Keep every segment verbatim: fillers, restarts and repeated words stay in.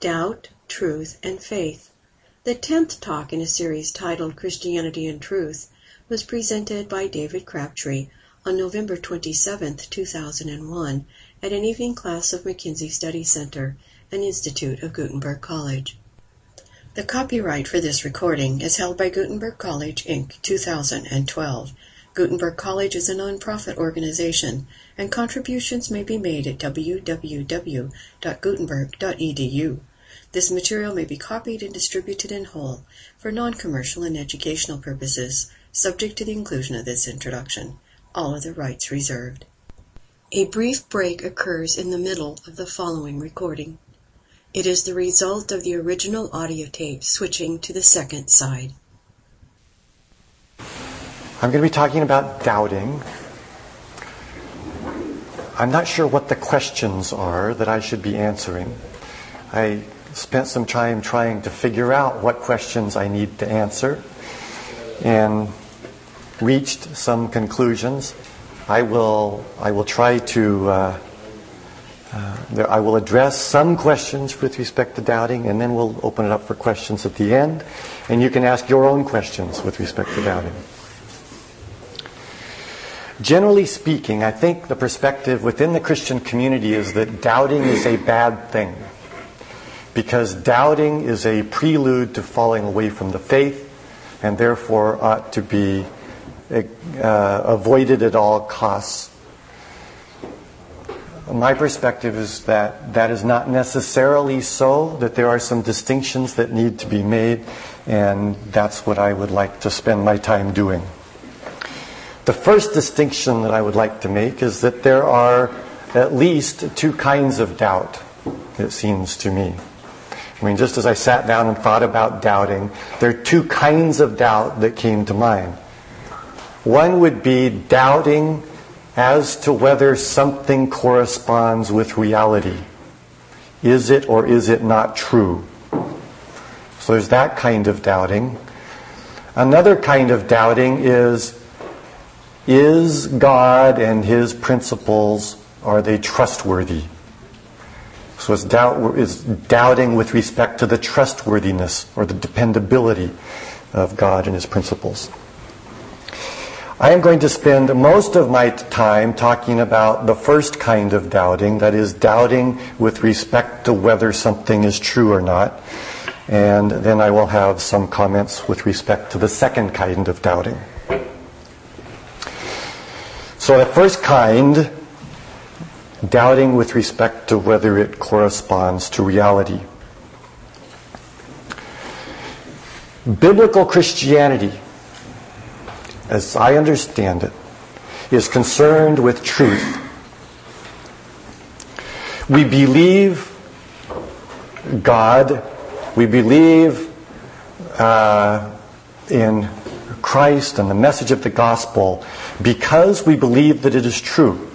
Doubt, Truth, and Faith. The tenth talk in a series titled Christianity and Truth was presented by David Crabtree on November twenty-seventh, two thousand one at an evening class of McKinsey Study Center, an institute of Gutenberg College. The copyright for this recording is held by Gutenberg College, Incorporated, two thousand twelve. Gutenberg College is a nonprofit organization, and contributions may be made at w w w dot gutenberg dot e d u. This material may be copied and distributed in whole for non-commercial and educational purposes, subject to the inclusion of this introduction. All other rights reserved. A brief break occurs in the middle of the following recording. It is the result of the original audio tape switching to the second side. I'm going to be talking about doubting. I'm not sure what the questions are that I should be answering. I spent some time trying to figure out what questions I need to answer and reached some conclusions. I will I will try to uh, uh, there, I will address some questions with respect to doubting, and then we'll open it up for questions at the end, and you can ask your own questions with respect to doubting. Generally speaking, I think the perspective within the Christian community is that doubting is a bad thing, because doubting is a prelude to falling away from the faith, and therefore ought to be uh, avoided at all costs. My perspective is that that is not necessarily so, that there are some distinctions that need to be made, and that's what I would like to spend my time doing. The first distinction that I would like to make is that there are at least two kinds of doubt, it seems to me. I mean, just as I sat down and thought about doubting, there are two kinds of doubt that came to mind. One would be doubting as to whether something corresponds with reality. Is it or is it not true? So there's that kind of doubting. Another kind of doubting is, is God and His principles, are they trustworthy? So it's, doubt, it's doubting with respect to the trustworthiness or the dependability of God and His principles. I am going to spend most of my time talking about the first kind of doubting, that is, doubting with respect to whether something is true or not. And then I will have some comments with respect to the second kind of doubting. So the first kind, doubting with respect to whether it corresponds to reality. Biblical Christianity, as I understand it, is concerned with truth. We believe God, we believe uh, in Christ and the message of the gospel because we believe that it is true.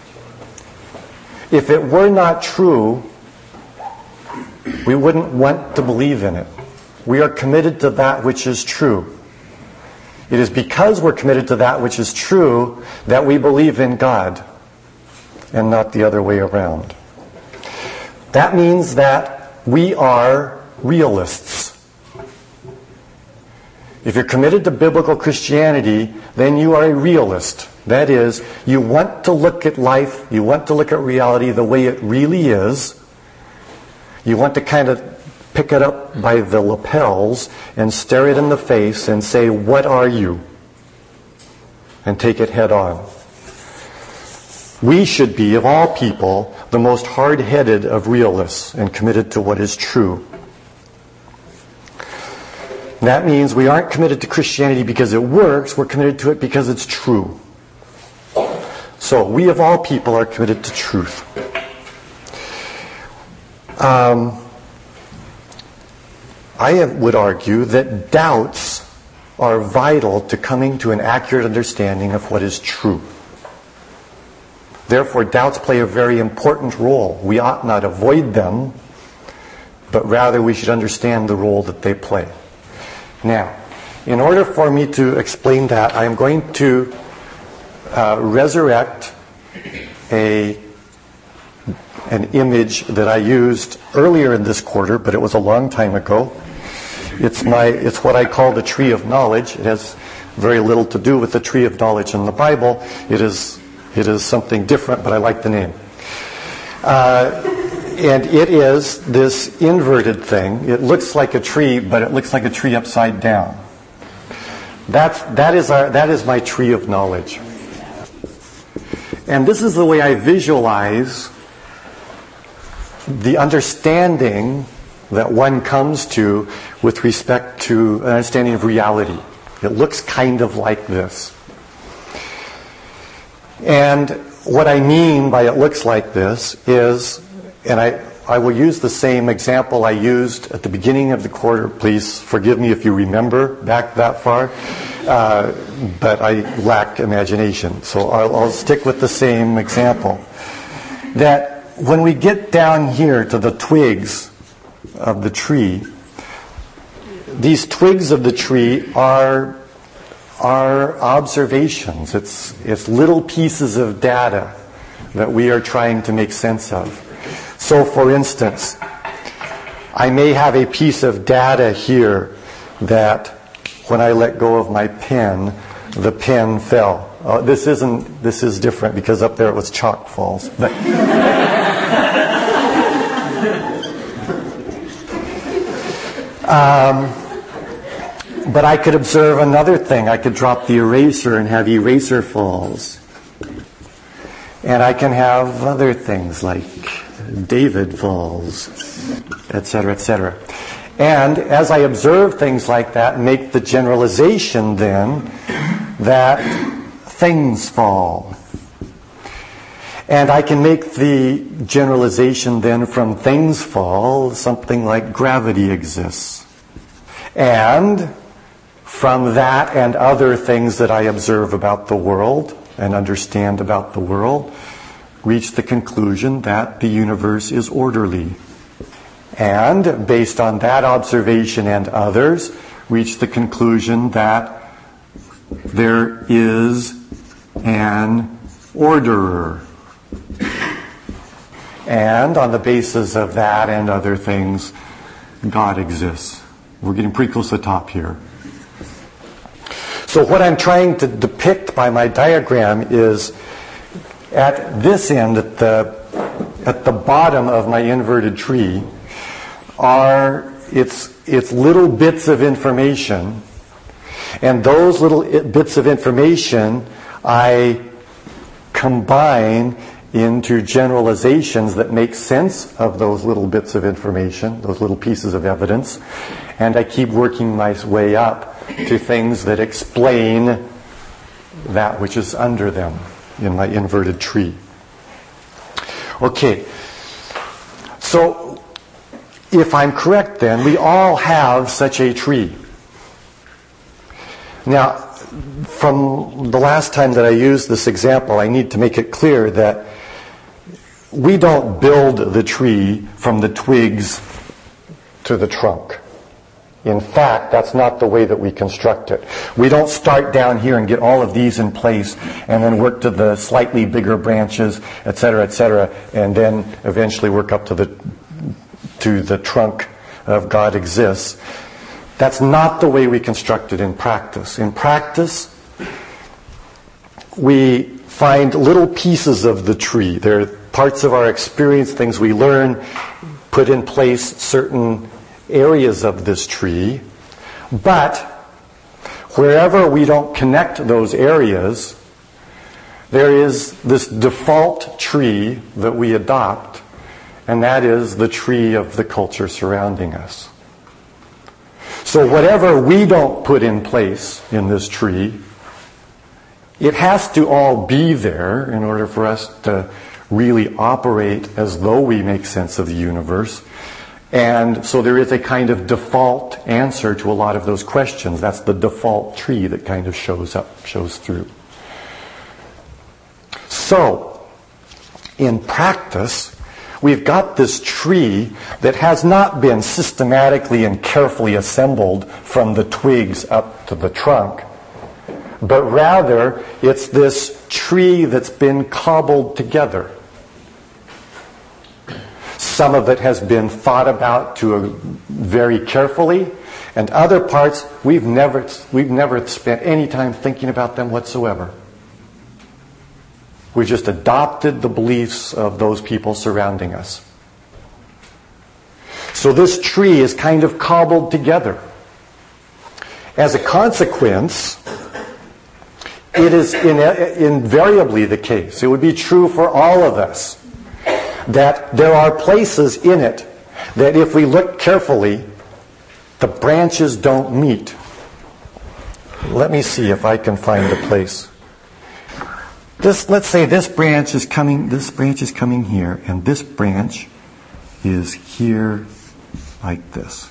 If it were not true, we wouldn't want to believe in it. We are committed to that which is true. It is because we're committed to that which is true that we believe in God, and not the other way around. That means that we are realists. If you're committed to biblical Christianity, then you are a realist. That is, you want to look at life, you want to look at reality the way it really is. You want to kind of pick it up by the lapels and stare it in the face and say, what are you? And take it head on. We should be, of all people, the most hard-headed of realists and committed to what is true. That means we aren't committed to Christianity because it works, we're committed to it because it's true. So, we of all people are committed to truth. Um, I would argue that doubts are vital to coming to an accurate understanding of what is true. Therefore, doubts play a very important role. We ought not avoid them, but rather we should understand the role that they play. Now, in order for me to explain that, I am going to uh, resurrect a an image that I used earlier in this quarter, but it was a long time ago. It's my, it's what I call the tree of knowledge. It has very little to do with the tree of knowledge in the Bible. It is, it is something different, but I like the name. Uh, and it is this inverted thing. It looks like a tree, but it looks like a tree upside down. That's, that is our, that is my tree of knowledge. And this is the way I visualize the understanding that one comes to with respect to an understanding of reality. It looks kind of like this. And what I mean by it looks like this is, and I, I will use the same example I used at the beginning of the quarter. Please forgive me if you remember back that far. Uh, but I lack imagination. So I'll, I'll stick with the same example. That when we get down here to the twigs of the tree, these twigs of the tree are, are observations. It's, it's little pieces of data that we are trying to make sense of. So for instance, I may have a piece of data here that when I let go of my pen, the pen fell. Uh, this isn't, this is different because up there it was chalk falls. But um, but I could observe another thing. I could drop the eraser and have eraser falls. And I can have other things like David falls, et cetera, et cetera. And as I observe things like that and make the generalization then that things fall. And I can make the generalization then from things fall, something like gravity exists. And from that and other things that I observe about the world and understand about the world, reach the conclusion that the universe is orderly. And based on that observation and others, reach the conclusion that there is an orderer. And on the basis of that and other things, God exists. We're getting pretty close to the top here. So what I'm trying to depict by my diagram is at this end, at the, at the bottom of my inverted tree, are it's it's little bits of information, and those little bits of information I combine into generalizations that make sense of those little bits of information, those little pieces of evidence, and I keep working my way up to things that explain that which is under them in my inverted tree. Okay, so if I'm correct then, we all have such a tree. Now, from the last time that I used this example, I need to make it clear that we don't build the tree from the twigs to the trunk. In fact, that's not the way that we construct it. We don't start down here and get all of these in place and then work to the slightly bigger branches, et cetera, et cetera, and then eventually work up to the to the trunk of God exists. That's not the way we construct it in practice. In practice, we find little pieces of the tree. They're parts of our experience, things we learn, put in place certain areas of this tree. But wherever we don't connect those areas, there is this default tree that we adopt, and that is the tree of the culture surrounding us. So whatever we don't put in place in this tree, it has to all be there in order for us to really operate as though we make sense of the universe. And so there is a kind of default answer to a lot of those questions. That's the default tree that kind of shows up, shows through. So, in practice, we've got this tree that has not been systematically and carefully assembled from the twigs up to the trunk, but rather it's this tree that's been cobbled together. some of it has been thought about to a, very carefully, and other parts we've never we've never spent any time thinking about them whatsoever. We just adopted the beliefs of those people surrounding us. So this tree is kind of cobbled together. As a consequence, it is in, invariably the case, it would be true for all of us, that there are places in it that if we look carefully, the branches don't meet. Let me see if I can find a place. This, let's say this branch is coming, this branch is coming here, and this branch is here like this.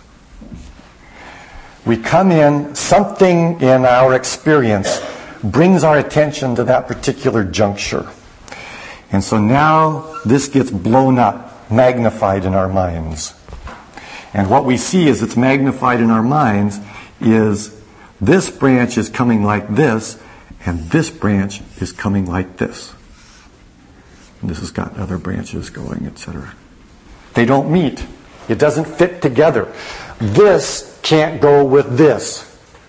We come in, something in our experience brings our attention to that particular juncture. And so now this gets blown up, magnified in our minds. And what we see as it's magnified in our minds is this branch is coming like this, and this branch is coming like this. And this has got other branches going, et cetera. They don't meet. It doesn't fit together. This can't go with this.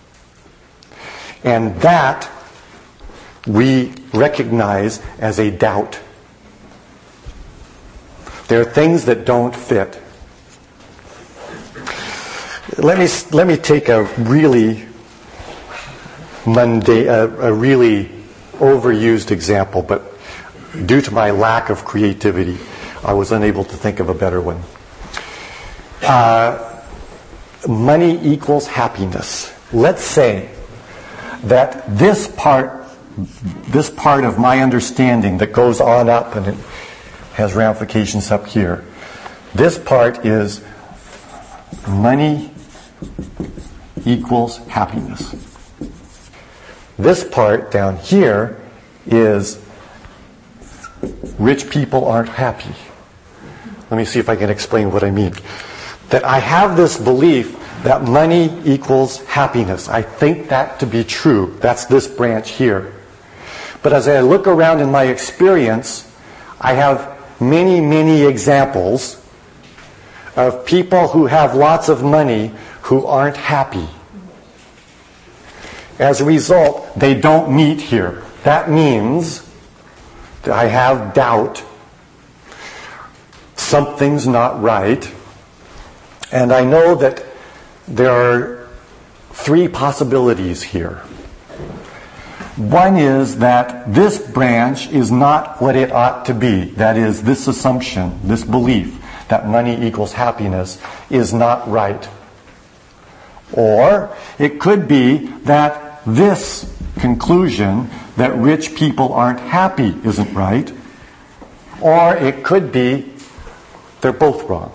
And that we recognize as a doubt. There are things that don't fit. Let me let me take a really mundane, a, a really overused example, but due to my lack of creativity, I was unable to think of a better one. Uh, money equals happiness. Let's say that this part, this part of my understanding that goes on up and it has ramifications up here, this part is money equals happiness. This part down here is rich people aren't happy. Let me see if I can explain what I mean. That I have this belief that money equals happiness. I think that to be true. That's this branch here. But as I look around in my experience, I have many, many examples of people who have lots of money who aren't happy. As a result, they don't meet here. That means that I have doubt. Something's not right. And I know that there are three possibilities here. One is that this branch is not what it ought to be. That is, this assumption, this belief that money equals happiness is not right. Or it could be that this conclusion that rich people aren't happy isn't right. Or it could be they're both wrong.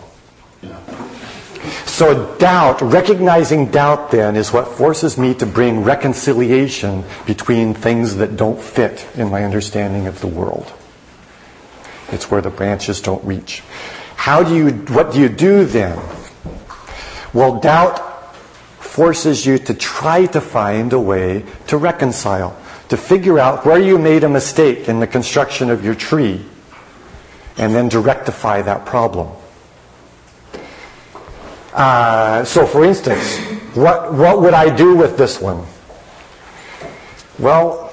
So doubt, recognizing doubt then, is what forces me to bring reconciliation between things that don't fit in my understanding of the world. It's where the branches don't reach. How do you, what do you do then? Well, doubt forces you to try to find a way to reconcile, to figure out where you made a mistake in the construction of your tree, and then to rectify that problem. Uh, so, for instance, what what would I do with this one? Well,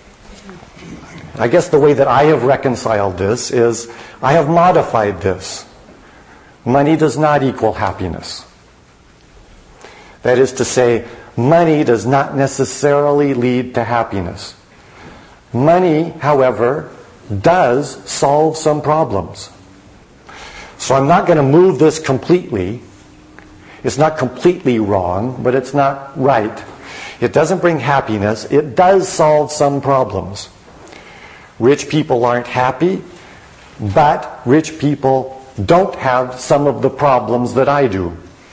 I guess the way that I have reconciled this is I have modified this. Money does not equal happiness. That is to say, money does not necessarily lead to happiness. Money, however, does solve some problems. So I'm not going to move this completely. It's not completely wrong, but it's not right. It doesn't bring happiness. It does solve some problems. Rich people aren't happy, but rich people don't have some of the problems that I do.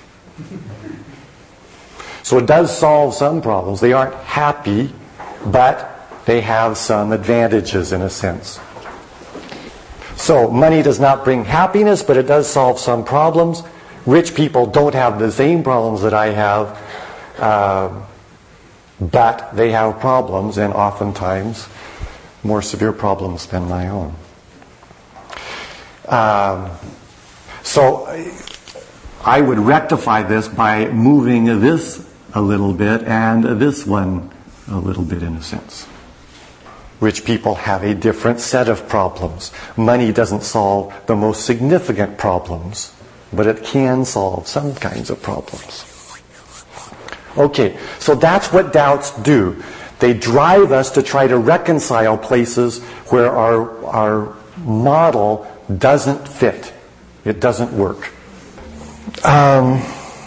So it does solve some problems. They aren't happy, but they have some advantages in a sense. So money does not bring happiness, but it does solve some problems. Rich people don't have the same problems that I have, uh, but they have problems, and oftentimes more severe problems than my own. Um, So I would rectify this by moving this a little bit and this one a little bit, in a sense. Rich people have a different set of problems. Money doesn't solve the most significant problems, but it can solve some kinds of problems. Okay, so that's what doubts do. They drive us to try to reconcile places where our, our model doesn't fit. It doesn't work. Um,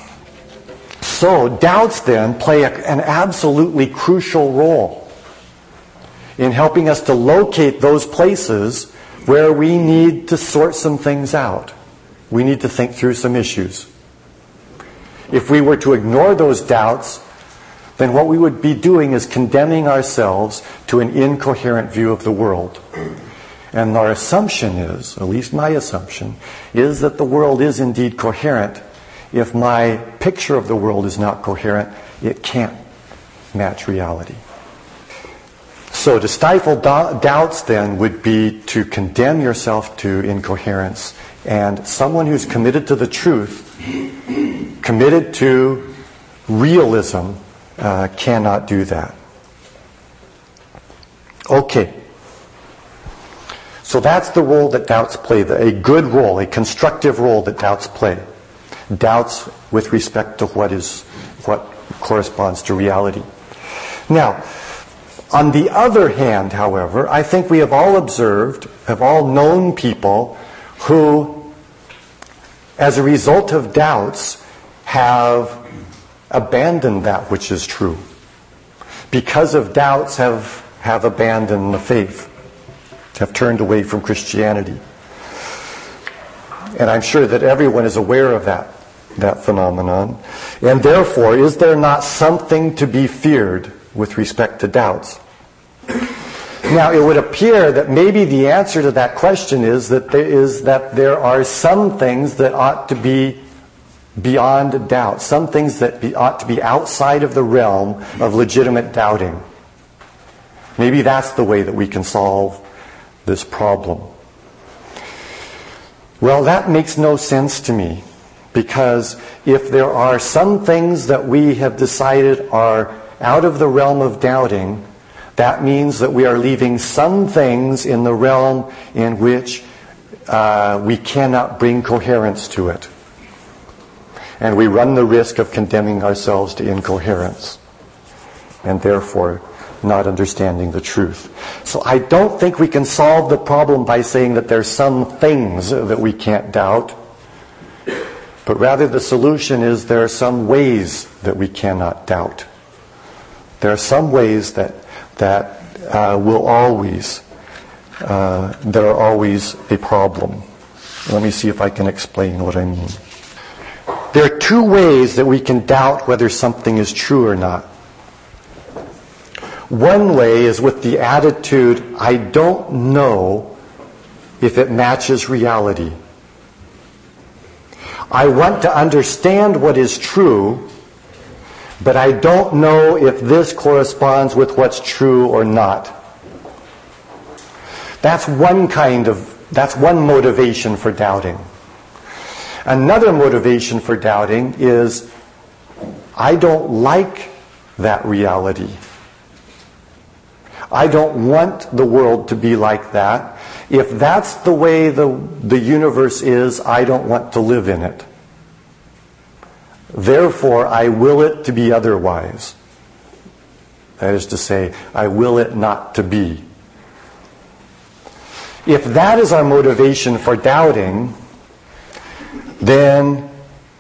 so doubts then play a, an absolutely crucial role in helping us to locate those places where we need to sort some things out. We need to think through some issues. If we were to ignore those doubts, then what we would be doing is condemning ourselves to an incoherent view of the world. And our assumption is, at least my assumption, is that the world is indeed coherent. If my picture of the world is not coherent, it can't match reality. So to stifle do- doubts then would be to condemn yourself to incoherence. And someone who's committed to the truth, committed to realism, uh, cannot do that. Okay. So that's the role that doubts play, a good role, a constructive role that doubts play. Doubts with respect to what is, what corresponds to reality. Now, on the other hand, however, I think we have all observed, have all known people who, as a result of doubts, have abandoned that which is true. Because of doubts, have, have abandoned the faith, have turned away from Christianity. And I'm sure that everyone is aware of that, that phenomenon. And therefore, is there not something to be feared with respect to doubts? Now, it would appear that maybe the answer to that question is that there is that there are some things that ought to be beyond doubt, some things that be, ought to be outside of the realm of legitimate doubting. Maybe that's the way that we can solve this problem. Well, that makes no sense to me, because if there are some things that we have decided are out of the realm of doubting, that means that we are leaving some things in the realm in which uh, we cannot bring coherence to it. And we run the risk of condemning ourselves to incoherence, and therefore not understanding the truth. So I don't think we can solve the problem by saying that there's some things that we can't doubt, but rather the solution is there are some ways that we cannot doubt. There are some ways that that uh, will always uh, that are always a problem. Let me see if I can explain what I mean. There are two ways that we can doubt whether something is true or not. One way is with the attitude, I don't know if it matches reality. I want to understand what is true, but I don't know if this corresponds with what's true or not. That's one kind of, that's one motivation for doubting. Another motivation for doubting is, I don't like that reality. I don't want the world to be like that. If that's the way the, the universe is, I don't want to live in it. Therefore, I will it to be otherwise. That is to say, I will it not to be. If that is our motivation for doubting, then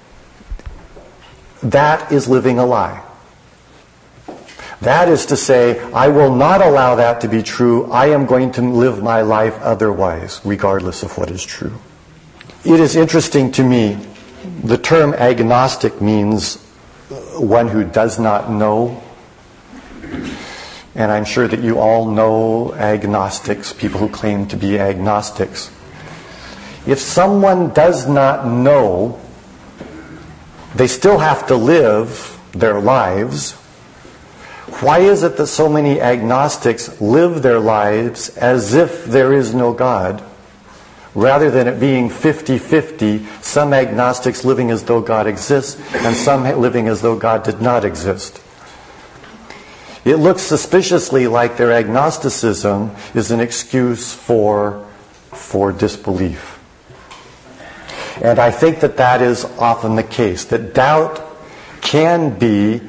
that is living a lie. That is to say, I will not allow that to be true. I am going to live my life otherwise, regardless of what is true. It is interesting to me, the term agnostic means one who does not know. And I'm sure that you all know agnostics, people who claim to be agnostics. If someone does not know, they still have to live their lives. Why is it that so many agnostics live their lives as if there is no God, rather than it being fifty-fifty, some agnostics living as though God exists and some living as though God did not exist. It looks suspiciously like their agnosticism is an excuse for, for disbelief. And I think that that is often the case, that doubt can be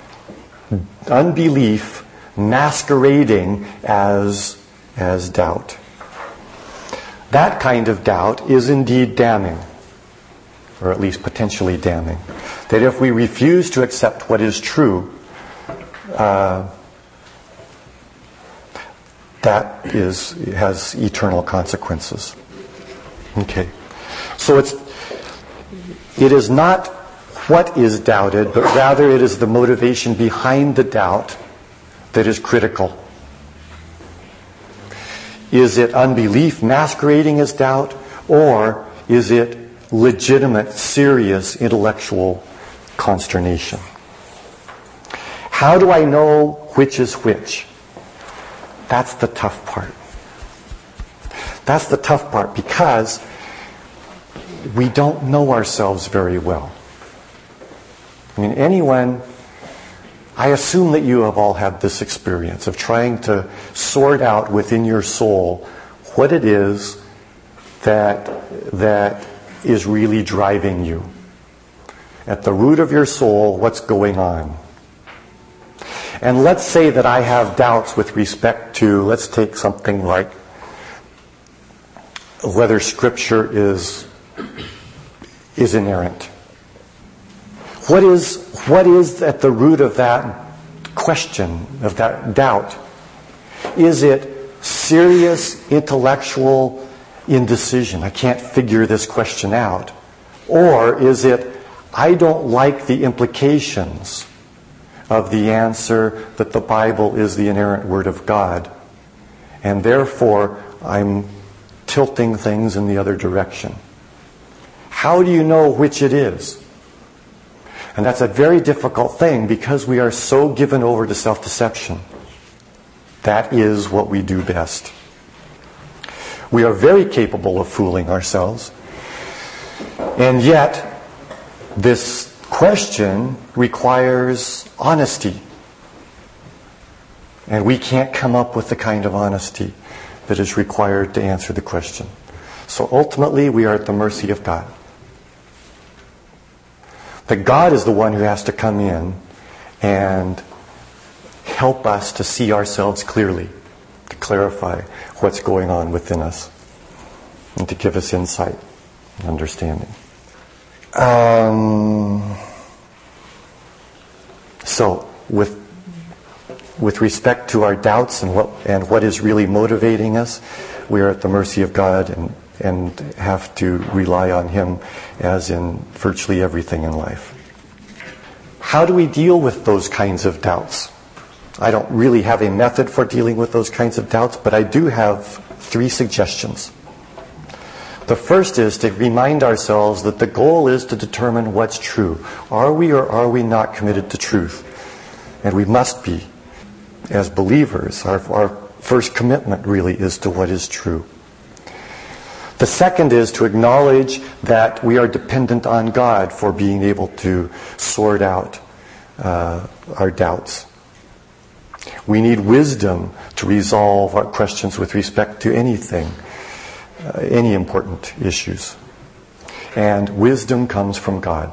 unbelief masquerading as, as doubt. That kind of doubt is indeed damning, or at least potentially damning. That if we refuse to accept what is true, uh, that is has eternal consequences. Okay, so it's it is not what is doubted, but rather it is the motivation behind the doubt that is critical. Is it unbelief masquerading as doubt, or is it legitimate, serious intellectual consternation? How do I know which is which? That's the tough part. That's the tough part because we don't know ourselves very well. I mean, anyone, I assume that you have all had this experience of trying to sort out within your soul what it is that, that is really driving you. At the root of your soul, what's going on? And let's say that I have doubts with respect to, let's take something like whether Scripture is, is inerrant. What is, what is at the root of that question, of that doubt? Is it serious intellectual indecision? I can't figure this question out. Or is it, I don't like the implications of the answer that the Bible is the inerrant Word of God, and therefore I'm tilting things in the other direction? How do you know which it is? And that's a very difficult thing because we are so given over to self-deception. That is what we do best. We are very capable of fooling ourselves. And yet, this question requires honesty. And we can't come up with the kind of honesty that is required to answer the question. So ultimately, we are at the mercy of God. That God is the one who has to come in and help us to see ourselves clearly, to clarify what's going on within us, and to give us insight and understanding. Um, so, with with respect to our doubts and what and what is really motivating us, we are at the mercy of God and and have to rely on Him as in virtually everything in life. How do we deal with those kinds of doubts? I don't really have a method for dealing with those kinds of doubts, but I do have three suggestions. The first is to remind ourselves that the goal is to determine what's true. Are we or are we not committed to truth? And we must be. As believers, our, our first commitment really is to what is true. The second is to acknowledge that we are dependent on God for being able to sort out uh, our doubts. We need wisdom to resolve our questions with respect to anything, uh, any important issues. And wisdom comes from God.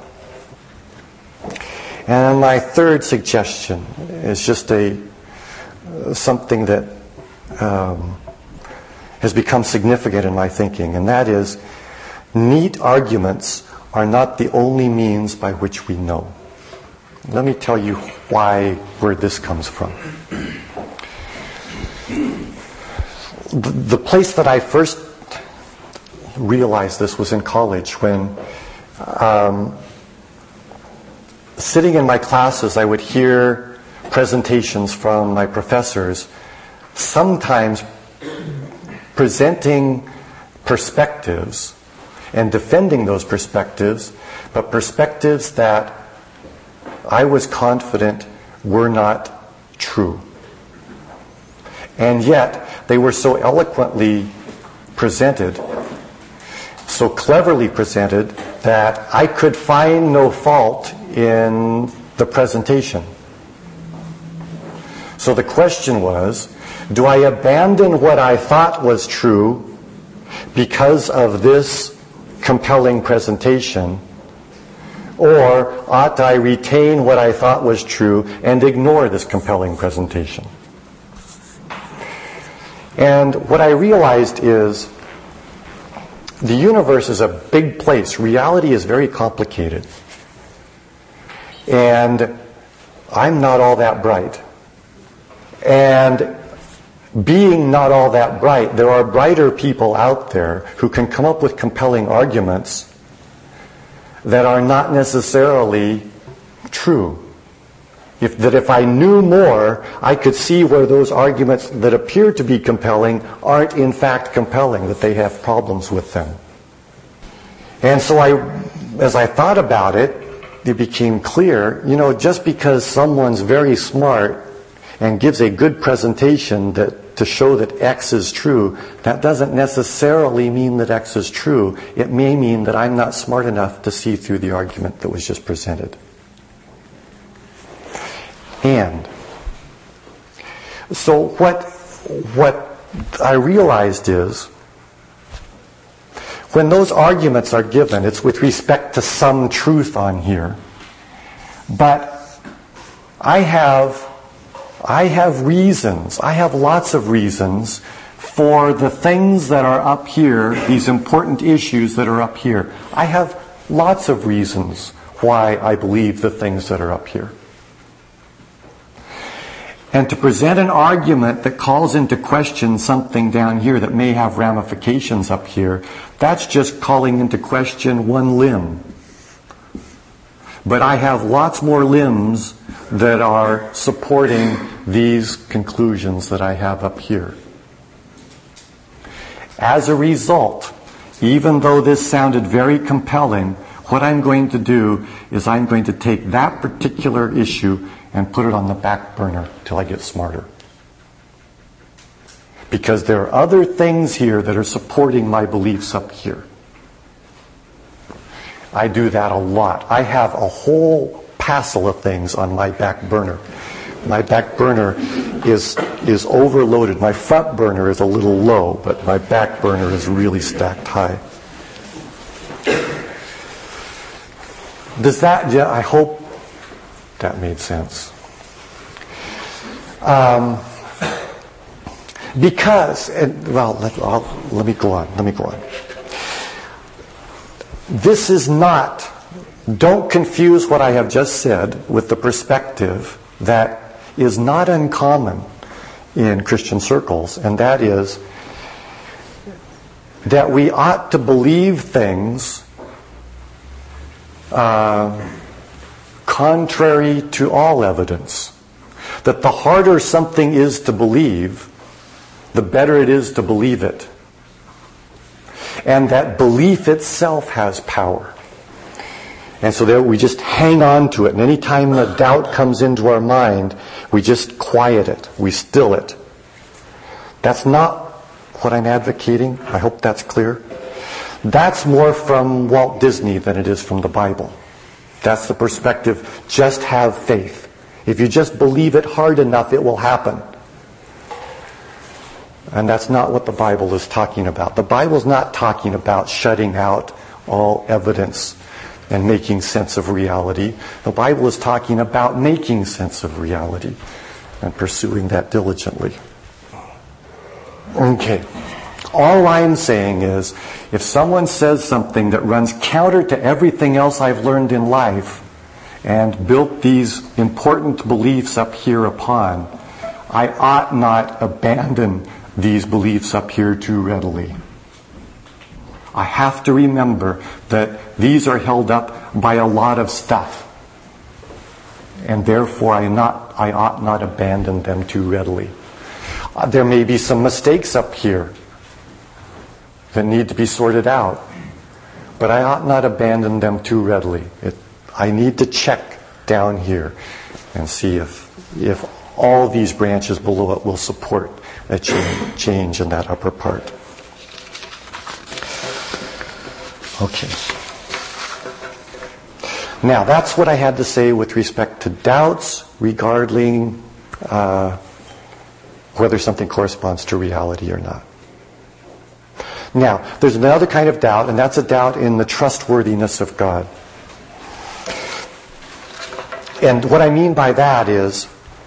And my third suggestion is just a uh, something that um, has become significant in my thinking, and that is, neat arguments are not the only means by which we know. Let me tell you why, where this comes from. The, the place that I first realized this was in college, when um, sitting in my classes, I would hear presentations from my professors, sometimes presenting perspectives and defending those perspectives, but perspectives that I was confident were not true. And yet, they were so eloquently presented so cleverly presented that I could find no fault in the presentation. So the question was, do I abandon what I thought was true because of this compelling presentation, or ought I retain what I thought was true and ignore this compelling presentation? And what I realized is the universe is a big place. Reality is very complicated. And I'm not all that bright. And being not all that bright, there are brighter people out there who can come up with compelling arguments that are not necessarily true. If, that if I knew more, I could see where those arguments that appear to be compelling aren't in fact compelling, that they have problems with them. And so I, as I thought about it, it became clear, you know, just because someone's very smart and gives a good presentation that to show that X is true, that doesn't necessarily mean that X is true. It may mean that I'm not smart enough to see through the argument that was just presented. And so what what I realized is, when those arguments are given, it's with respect to some truth on here. But I have I have reasons, I have lots of reasons for the things that are up here, these important issues that are up here. I have lots of reasons why I believe the things that are up here. And to present an argument that calls into question something down here that may have ramifications up here, that's just calling into question one limb. But I have lots more limbs that are supporting these conclusions that I have up here. As a result, even though this sounded very compelling, what I'm going to do is I'm going to take that particular issue and put it on the back burner till I get smarter. Because there are other things here that are supporting my beliefs up here. I do that a lot. I have a whole passel of things on my back burner. My back burner is is overloaded. My front burner is a little low, but my back burner is really stacked high. Does that, yeah, I hope that made sense. Um, because, and, well, let, I'll, let me go on, let me go on. This is not, don't confuse what I have just said with the perspective that is not uncommon in Christian circles, and that is that we ought to believe things uh, contrary to all evidence. That the harder something is to believe, the better it is to believe it. And that belief itself has power. And so there we just hang on to it. And any time a doubt comes into our mind, we just quiet it. We still it. That's not what I'm advocating. I hope that's clear. That's more from Walt Disney than it is from the Bible. That's the perspective. Just have faith. If you just believe it hard enough, it will happen. And that's not what the Bible is talking about. The Bible is not talking about shutting out all evidence and making sense of reality. The Bible is talking about making sense of reality and pursuing that diligently. Okay. All I'm saying is, if someone says something that runs counter to everything else I've learned in life and built these important beliefs up here upon, I ought not abandon these beliefs up here too readily. I have to remember that these are held up by a lot of stuff. And therefore I not I ought not abandon them too readily. Uh, there may be some mistakes up here that need to be sorted out. But I ought not abandon them too readily. It, I need to check down here and see if if all these branches below it will support a change, change in that upper part. Okay. Now, that's what I had to say with respect to doubts regarding uh, whether something corresponds to reality or not. Now, there's another kind of doubt, and that's a doubt in the trustworthiness of God. And what I mean by that is,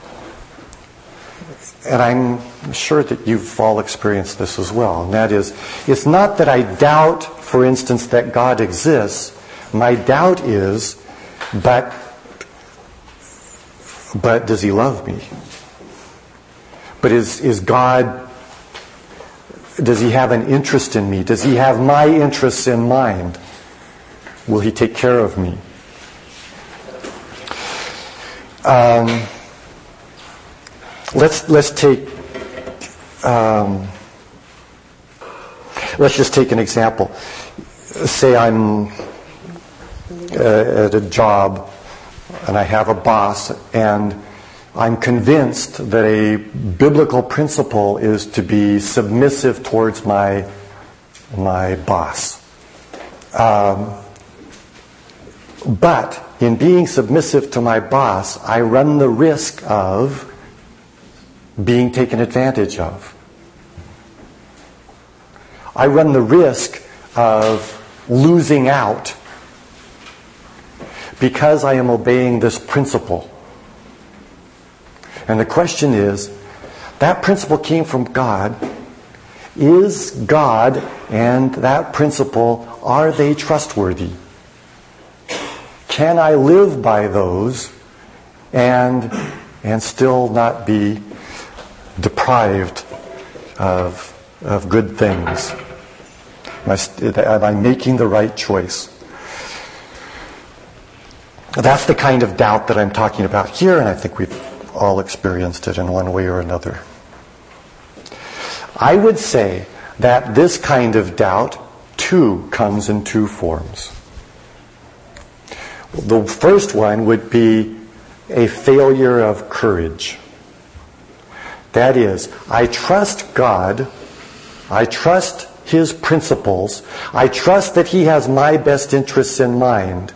and I'm sure that you've all experienced this as well, and that is, it's not that I doubt, for instance, that God exists. My doubt is, but, but does He love me? But is, is God, does He have an interest in me? Does He have my interests in mind? Will He take care of me? Um, let's let's take um, let's just take an example. Say I'm uh, at a job and I have a boss, and I'm convinced that a biblical principle is to be submissive towards my my boss. Um, but in being submissive to my boss, I run the risk of being taken advantage of. I run the risk of losing out because I am obeying this principle. And the question is, that principle came from God. Is God and that principle, are they trustworthy? Can I live by those and and still not be deprived of of good things? Am I, am I making the right choice? That's the kind of doubt that I'm talking about here, and I think we've all experienced it in one way or another. I would say that this kind of doubt, too, comes in two forms. The first one would be a failure of courage. That is, I trust God, I trust His principles, I trust that He has my best interests in mind,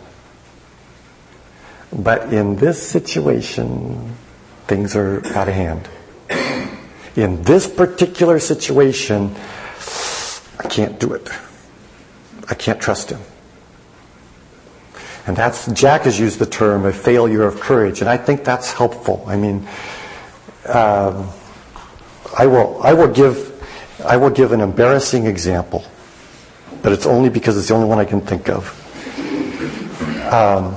but in this situation, things are out of hand. In this particular situation, I can't do it. I can't trust Him. And that's, Jack has used the term a failure of courage, and I think that's helpful. I mean, um, I will, I will give, I will give an embarrassing example, but it's only because it's the only one I can think of. Um,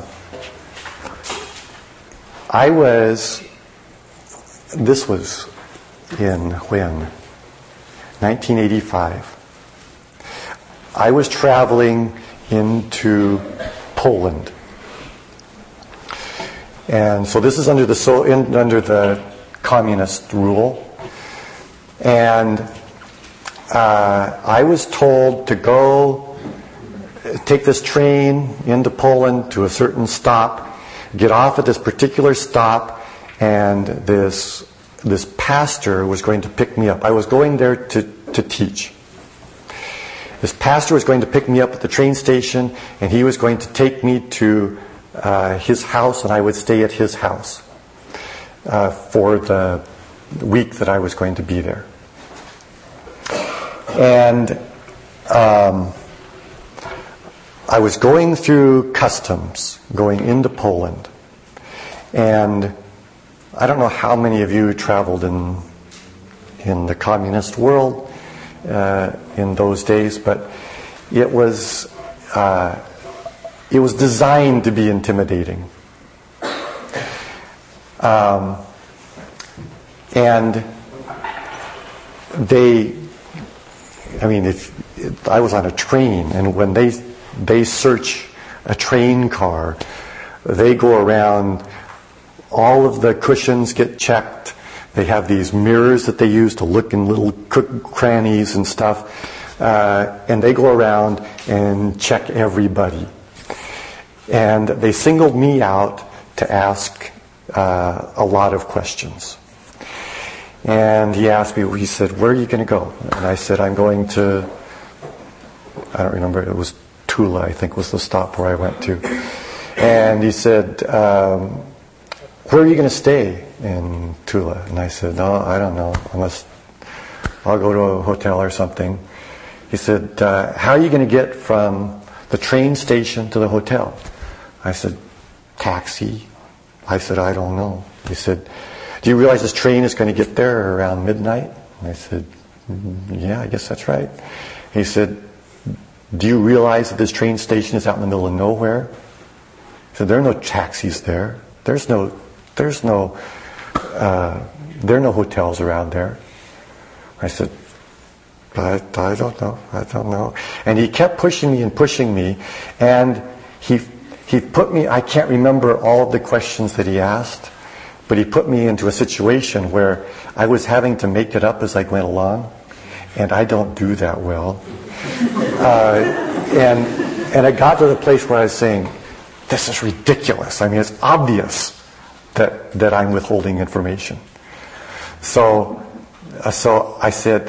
I was, this was in when? nineteen eighty-five. I was traveling into Poland. And so this is under the so in, under the communist rule. And uh, I was told to go take this train into Poland to a certain stop, get off at this particular stop, and this this pastor was going to pick me up. I was going there to, to teach. This pastor was going to pick me up at the train station, and he was going to take me to uh, his house, and I would stay at his house uh, for the week that I was going to be there. And um, I was going through customs, going into Poland, and I don't know how many of you traveled in in the communist world uh, in those days, but it was uh, it was designed to be intimidating. Um, and they, I mean, if, if I was on a train, and when they they search a train car, they go around. All of the cushions get checked. They have these mirrors that they use to look in little cook crannies and stuff. Uh, and they go around and check everybody. And they singled me out to ask uh, a lot of questions. And he asked me, he said, "Where are you going to go?" And I said, "I'm going to," I don't remember, it was Tula, I think was the stop where I went to. And he said, um, where are you going to stay in Tula? And I said, no, I don't know. I must, I'll go to a hotel or something. He said, uh, how are you going to get from the train station to the hotel? I said, taxi. I said, I don't know. He said, do you realize this train is going to get there around midnight? And I said, yeah, I guess that's right. He said, do you realize that this train station is out in the middle of nowhere? He said, there are no taxis there. There's no, there's no, uh, there are no hotels around there. I said, I, I don't know, I don't know. And he kept pushing me and pushing me, and he he put me, I can't remember all of the questions that he asked, but he put me into a situation where I was having to make it up as I went along, and I don't do that well. Uh, and and I got to the place where I was saying, this is ridiculous. I mean, it's obvious that, that I'm withholding information. So, uh, so I said,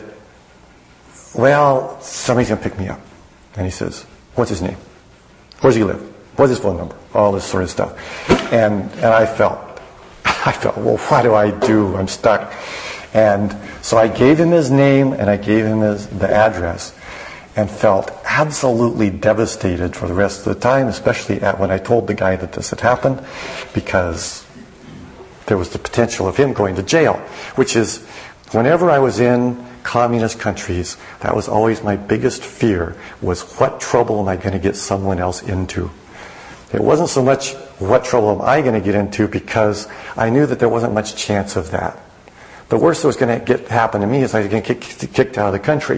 well, somebody's going to pick me up. And he says, what's his name? Where does he live? What's his phone number? All this sort of stuff. And, and I felt, I felt, well, what do I do? I'm stuck. And so I gave him his name and I gave him his, the address, and felt absolutely devastated for the rest of the time, especially at when I told the guy that this had happened, because there was the potential of him going to jail, which is, whenever I was in communist countries, that was always my biggest fear, was what trouble am I going to get someone else into? It wasn't so much what trouble am I going to get into, because I knew that there wasn't much chance of that. The worst that was going to get happen to me is I was going to get kicked out of the country.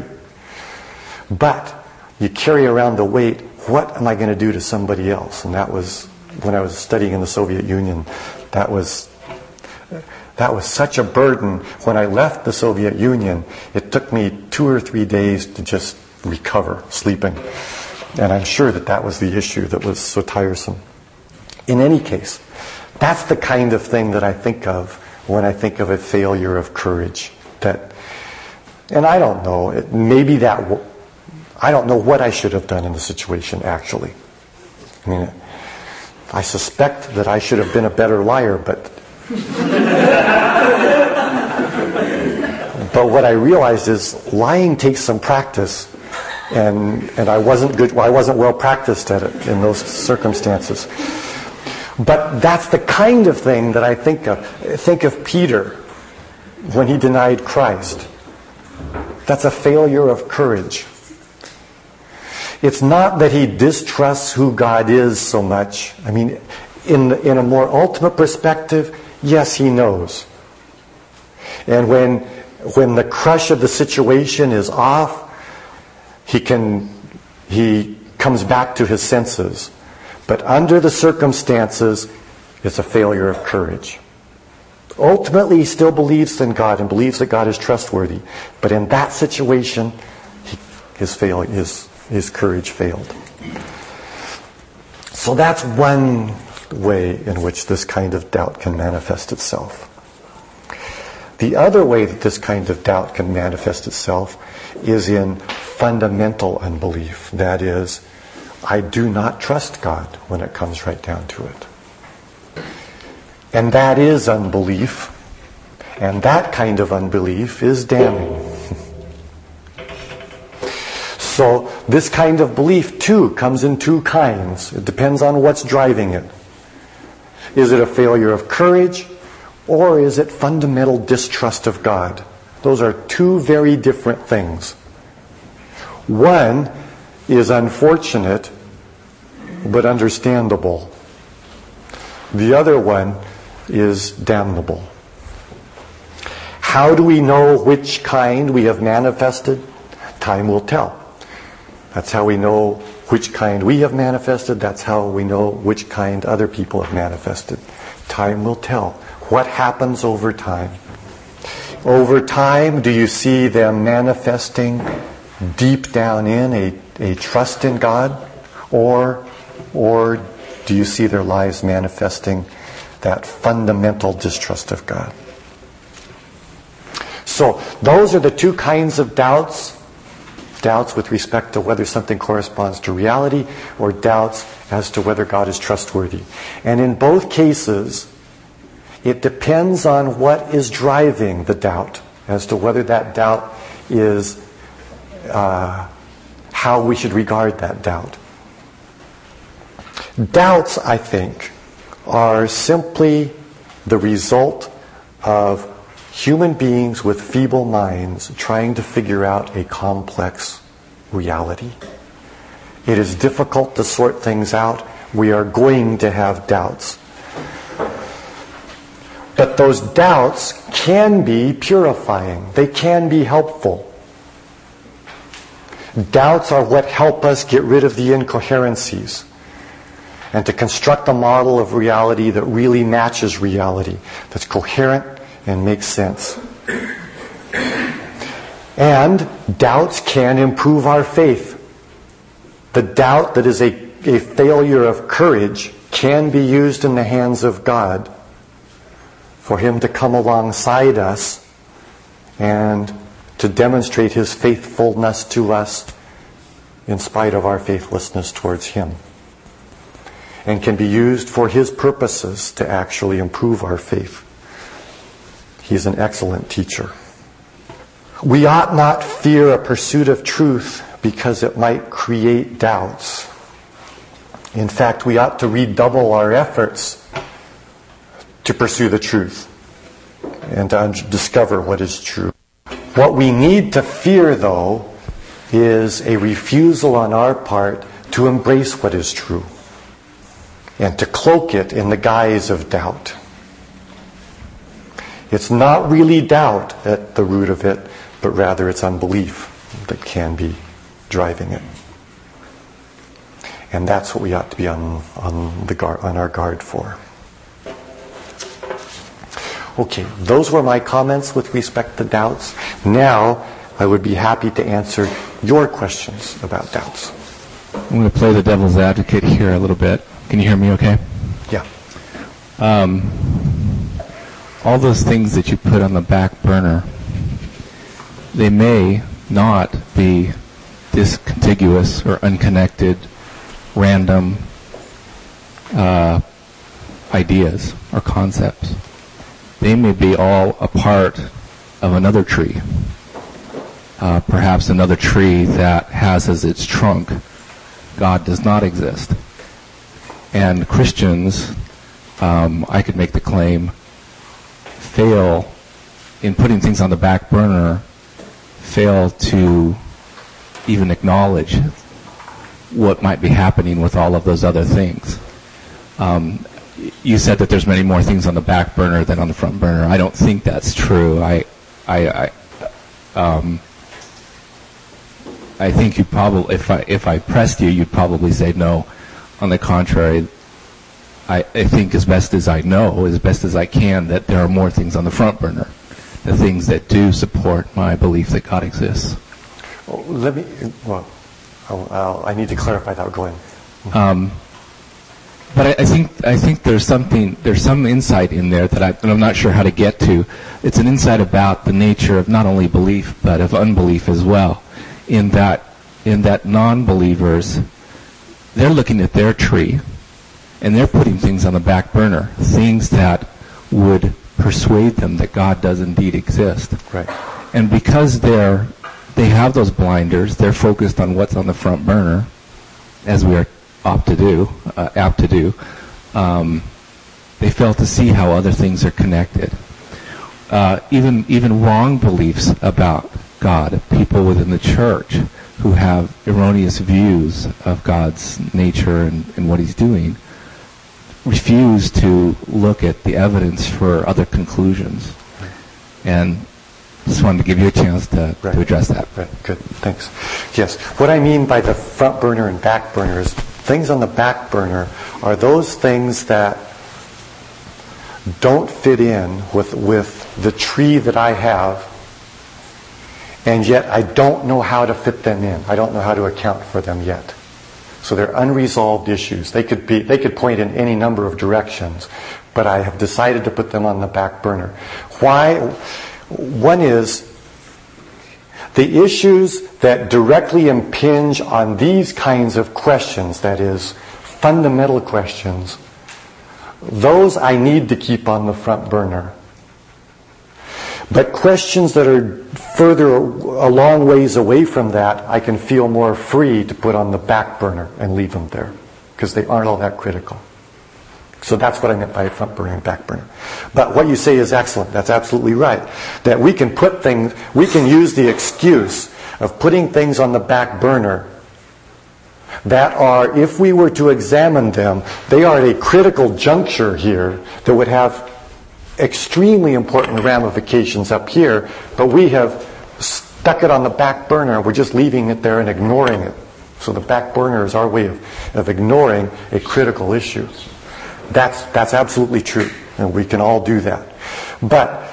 But you carry around the weight, what am I going to do to somebody else? And that was, when I was studying in the Soviet Union, that was that was such a burden. When I left the Soviet Union, it took me two or three days to just recover, sleeping. And I'm sure that that was the issue that was so tiresome. In any case, that's the kind of thing that I think of when I think of a failure of courage. That, and I don't know, it, maybe that, I don't know what I should have done in the situation, actually. I mean, I suspect that I should have been a better liar, but but what I realized is lying takes some practice, and and I wasn't good. Well, I wasn't well practiced at it in those circumstances. But that's the kind of thing that I think of. Think of Peter when he denied Christ. That's a failure of courage. It's not that he distrusts who God is so much. I mean, in in a more ultimate perspective, yes, he knows. And when when the crush of the situation is off, he can he comes back to his senses. But under the circumstances, it's a failure of courage. Ultimately, he still believes in God and believes that God is trustworthy. But in that situation, he, his fail his his courage failed. So that's one way in which this kind of doubt can manifest itself. The other way that this kind of doubt can manifest itself is in fundamental unbelief. That is, I do not trust God when it comes right down to it. And that is unbelief. And that kind of unbelief is damning. So this kind of belief, too, comes in two kinds. It depends on what's driving it. Is it a failure of courage, or is it fundamental distrust of God? Those are two very different things. One is unfortunate, but understandable. The other one is damnable. How do we know which kind we have manifested? Time will tell. That's how we know which kind we have manifested. That's how we know which kind other people have manifested. Time will tell. What happens over time? Over time, do you see them manifesting deep down in a, a trust in God? Or, or do you see their lives manifesting that fundamental distrust of God? So, those are the two kinds of doubts doubts with respect to whether something corresponds to reality, or doubts as to whether God is trustworthy. And in both cases, it depends on what is driving the doubt, as to whether that doubt is uh, how we should regard that doubt. Doubts, I think, are simply the result of human beings with feeble minds trying to figure out a complex reality. It is difficult to sort things out. We are going to have doubts. But those doubts can be purifying. They can be helpful. Doubts are what help us get rid of the incoherencies and to construct a model of reality that really matches reality, that's coherent and makes sense. And doubts can improve our faith. The doubt that is a, a failure of courage can be used in the hands of God for Him to come alongside us and to demonstrate His faithfulness to us in spite of our faithlessness towards Him, and can be used for His purposes to actually improve our faith. He's an excellent teacher. We ought not fear a pursuit of truth because it might create doubts. In fact, we ought to redouble our efforts to pursue the truth and to discover what is true. What we need to fear, though, is a refusal on our part to embrace what is true and to cloak it in the guise of doubt. It's not really doubt at the root of it, but rather it's unbelief that can be driving it. And that's what we ought to be on, on, the guard, on our guard for. Okay, those were my comments with respect to doubts. Now, I would be happy to answer your questions about doubts. I'm going to play the devil's advocate here a little bit. Can you hear me okay? Yeah. Um, all those things that you put on the back burner, they may not be discontiguous or unconnected, random uh, ideas or concepts. They may be all a part of another tree. Uh, perhaps another tree that has as its trunk God does not exist. And Christians, um, I could make the claim, fail in putting things on the back burner, fail to even acknowledge what might be happening with all of those other things. Um, you said that there's many more things on the back burner than on the front burner. I don't think that's true. I, I, I, um, I think you probably, if I if I pressed you, you'd probably say no. On the contrary, I, I think as best as I know, as best as I can, that there are more things on the front burner, the things that do support my belief that God exists. Well, let me. Well, I'll, I'll, I need to clarify that. Go ahead. Um, but I, I think I think there's something there's some insight in there that, I, that I'm not sure how to get to. It's an insight about the nature of not only belief but of unbelief as well. In that, in that non-believers, they're looking at their tree, and they're putting things on the back burner, things that would persuade them that God does indeed exist. Right. And because they're, they have those blinders, they're focused on what's on the front burner, as we are apt to do, uh, apt to do. Um, they fail to see how other things are connected. Uh, even even wrong beliefs about God, people within the church who have erroneous views of God's nature and, and what He's doing, refuse to look at the evidence for other conclusions. And just wanted to give you a chance to, right. to address that. Right, good, thanks. Yes, what I mean by the front burner and back burner is things on the back burner are those things that don't fit in with, with the tree that I have, and yet I don't know how to fit them in. I don't know how to account for them yet. So they're unresolved issues. They could be, they could point in any number of directions, but I have decided to put them on the back burner. Why? One is The issues that directly impinge on these kinds of questions, that is, fundamental questions, those I need to keep on the front burner. But questions that are further a long ways away from that, I can feel more free to put on the back burner and leave them there, because they aren't all that critical. So that's what I meant by front burner and back burner. But what you say is excellent. That's absolutely right. That we can put things, we can use the excuse of putting things on the back burner that are, if we were to examine them, they are at a critical juncture here that would have extremely important ramifications up here, but we have stuck it on the back burner. We're just leaving it there and ignoring it. So the back burner is our way of, of ignoring a critical issue. That's, that's absolutely true, and we can all do that. But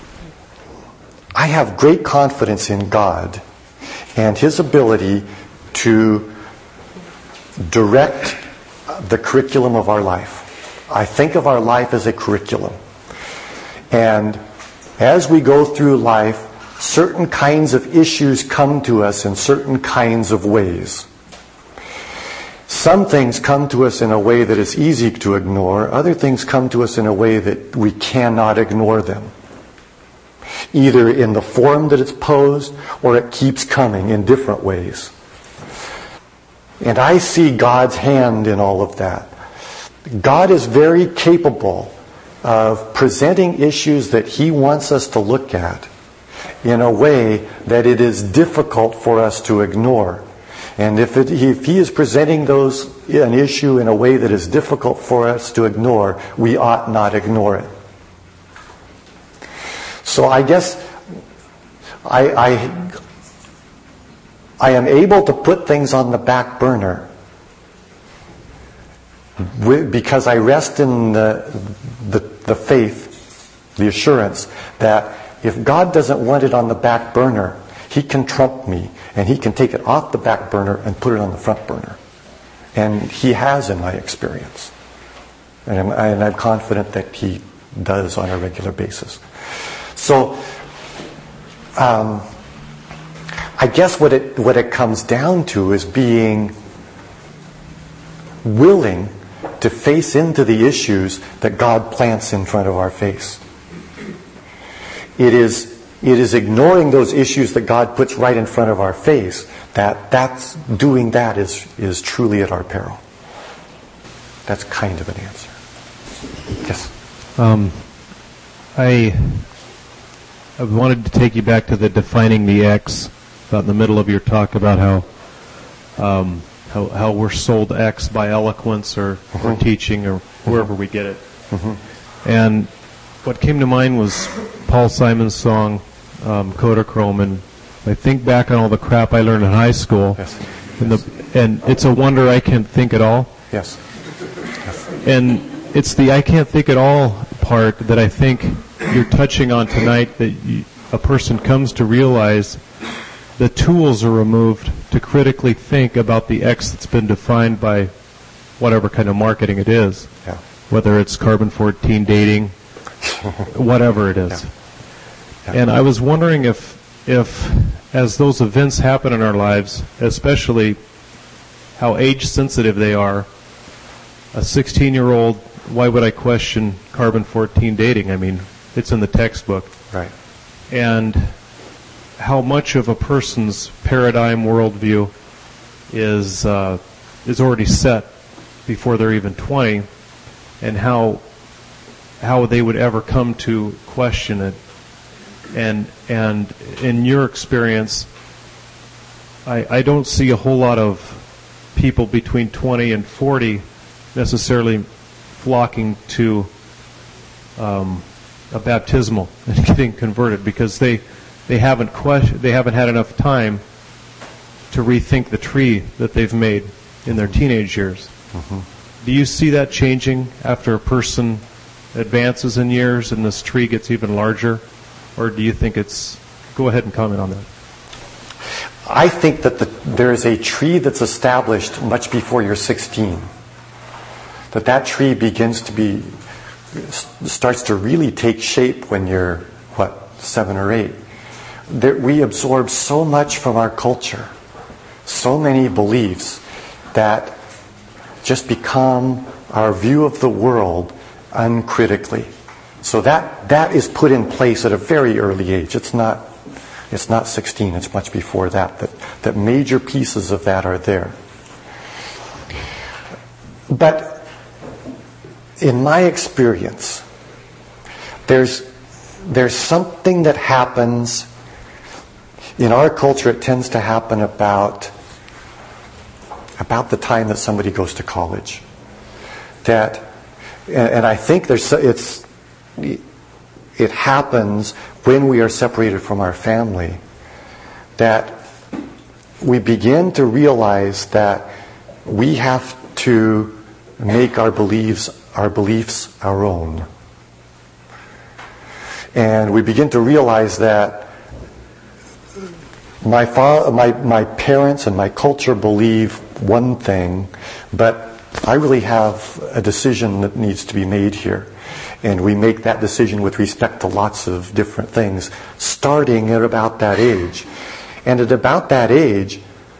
I have great confidence in God and His ability to direct the curriculum of our life. I think of our life as a curriculum. And as we go through life, certain kinds of issues come to us in certain kinds of ways. Some things come to us in a way that is easy to ignore. Other things come to us in a way that we cannot ignore them. Either in the form that it's posed, or it keeps coming in different ways. And I see God's hand in all of that. God is very capable of presenting issues that He wants us to look at in a way that it is difficult for us to ignore. And if, it, if He is presenting those an issue in a way that is difficult for us to ignore, we ought not ignore it. So I guess I, I, I am able to put things on the back burner because I rest in the, the, the faith, the assurance that if God doesn't want it on the back burner, He can trump me, and He can take it off the back burner and put it on the front burner. And He has in my experience. And I'm, and I'm confident that He does on a regular basis. So, um, I guess what it, what it comes down to is being willing to face into the issues that God plants in front of our face. It is It is ignoring those issues that God puts right in front of our face that that's doing that is is truly at our peril. That's kind of an answer. Yes. Um, I I wanted to take you back to the defining the X, about in the middle of your talk about how um, how, how we're sold X by eloquence or, mm-hmm. or teaching or wherever mm-hmm. we get it. Mm-hmm. And what came to mind was Paul Simon's song, um, Kodachrome, and I think back on all the crap I learned in high school, yes. and, the, and it's a wonder I can't think at all. Yes. yes. And it's the I can't think at all part that I think you're touching on tonight, that you, a person comes to realize the tools are removed to critically think about the X that's been defined by whatever kind of marketing it is, yeah. whether it's carbon fourteen dating, whatever it is. Yeah. Yeah. And I was wondering if, if as those events happen in our lives, especially how age-sensitive they are, a sixteen-year-old, why would I question carbon fourteen dating? I mean, it's in the textbook. Right. And how much of a person's paradigm worldview is uh, is already set before they're even twenty, and how how they would ever come to question it. And and in your experience, I, I don't see a whole lot of people between twenty and forty necessarily flocking to um, a baptismal and getting converted, because they they haven't question, they haven't had enough time to rethink the tree that they've made in their teenage years. Mm-hmm. Do you see that changing after a person advances in years and this tree gets even larger? Or do you think it's... Go ahead and comment on that. I think that the, there is a tree that's established much before you're sixteen. That that tree begins to be... starts to really take shape when you're, what, seven or eight. that we absorb so much from our culture, so many beliefs that just become our view of the world uncritically. So that that is put in place at a very early age. It's not it's not sixteen, it's much before that, that, that major pieces of that are there. But in my experience, there's there's something that happens in our culture. It tends to happen about about the time that somebody goes to college. That, and, and I think there's it's it happens when we are separated from our family, that we begin to realize that we have to make our beliefs our beliefs our own. And we begin to realize that my fa- my my parents and my culture believe one thing, but I really have a decision that needs to be made here. And we make that decision with respect to lots of different things, starting at about that age. And at about that age,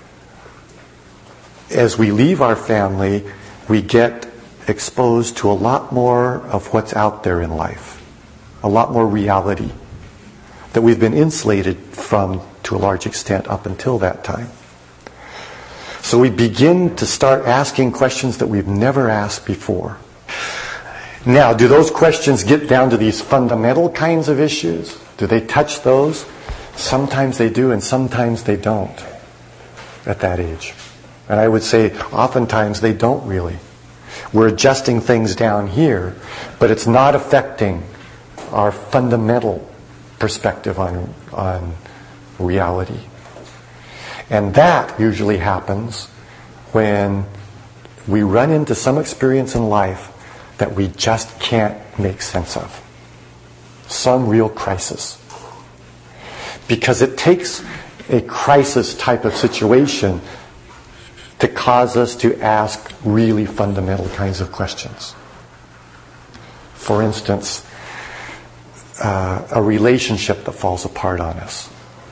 as we leave our family, we get exposed to a lot more of what's out there in life, a lot more reality that we've been insulated from to a large extent up until that time. So we begin to start asking questions that we've never asked before. Now, do those questions get down to these fundamental kinds of issues? Do they touch those? Sometimes they do, and sometimes they don't at that age. And I would say oftentimes they don't really. We're adjusting things down here, but it's not affecting our fundamental perspective on, on reality. And that usually happens when we run into some experience in life that we just can't make sense of. Some real crisis. Because it takes a crisis type of situation to cause us to ask really fundamental kinds of questions. For instance, uh, a relationship that falls apart on us.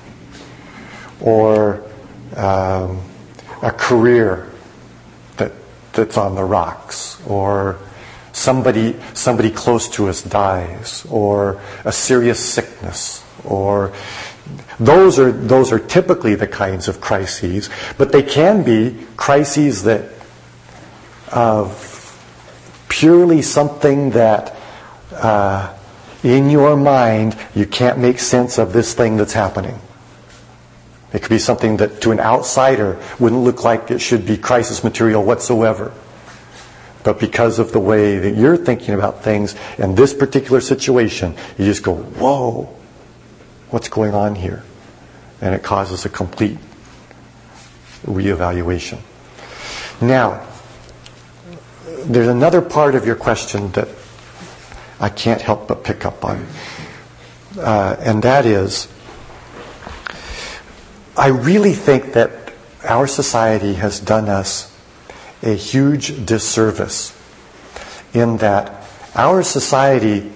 Or um, a career that that's on the rocks. Or somebody somebody close to us dies. Or a serious sickness. Or those are those are typically the kinds of crises, but they can be crises that of purely something that uh, in your mind you can't make sense of this thing that's happening. It could be something that to an outsider wouldn't look like it should be crisis material whatsoever. But because of the way that you're thinking about things in this particular situation, you just go, whoa, what's going on here? And it causes a complete reevaluation. Now, there's another part of your question that I can't help but pick up on. Uh, and that is, I really think that our society has done us a huge disservice in that our society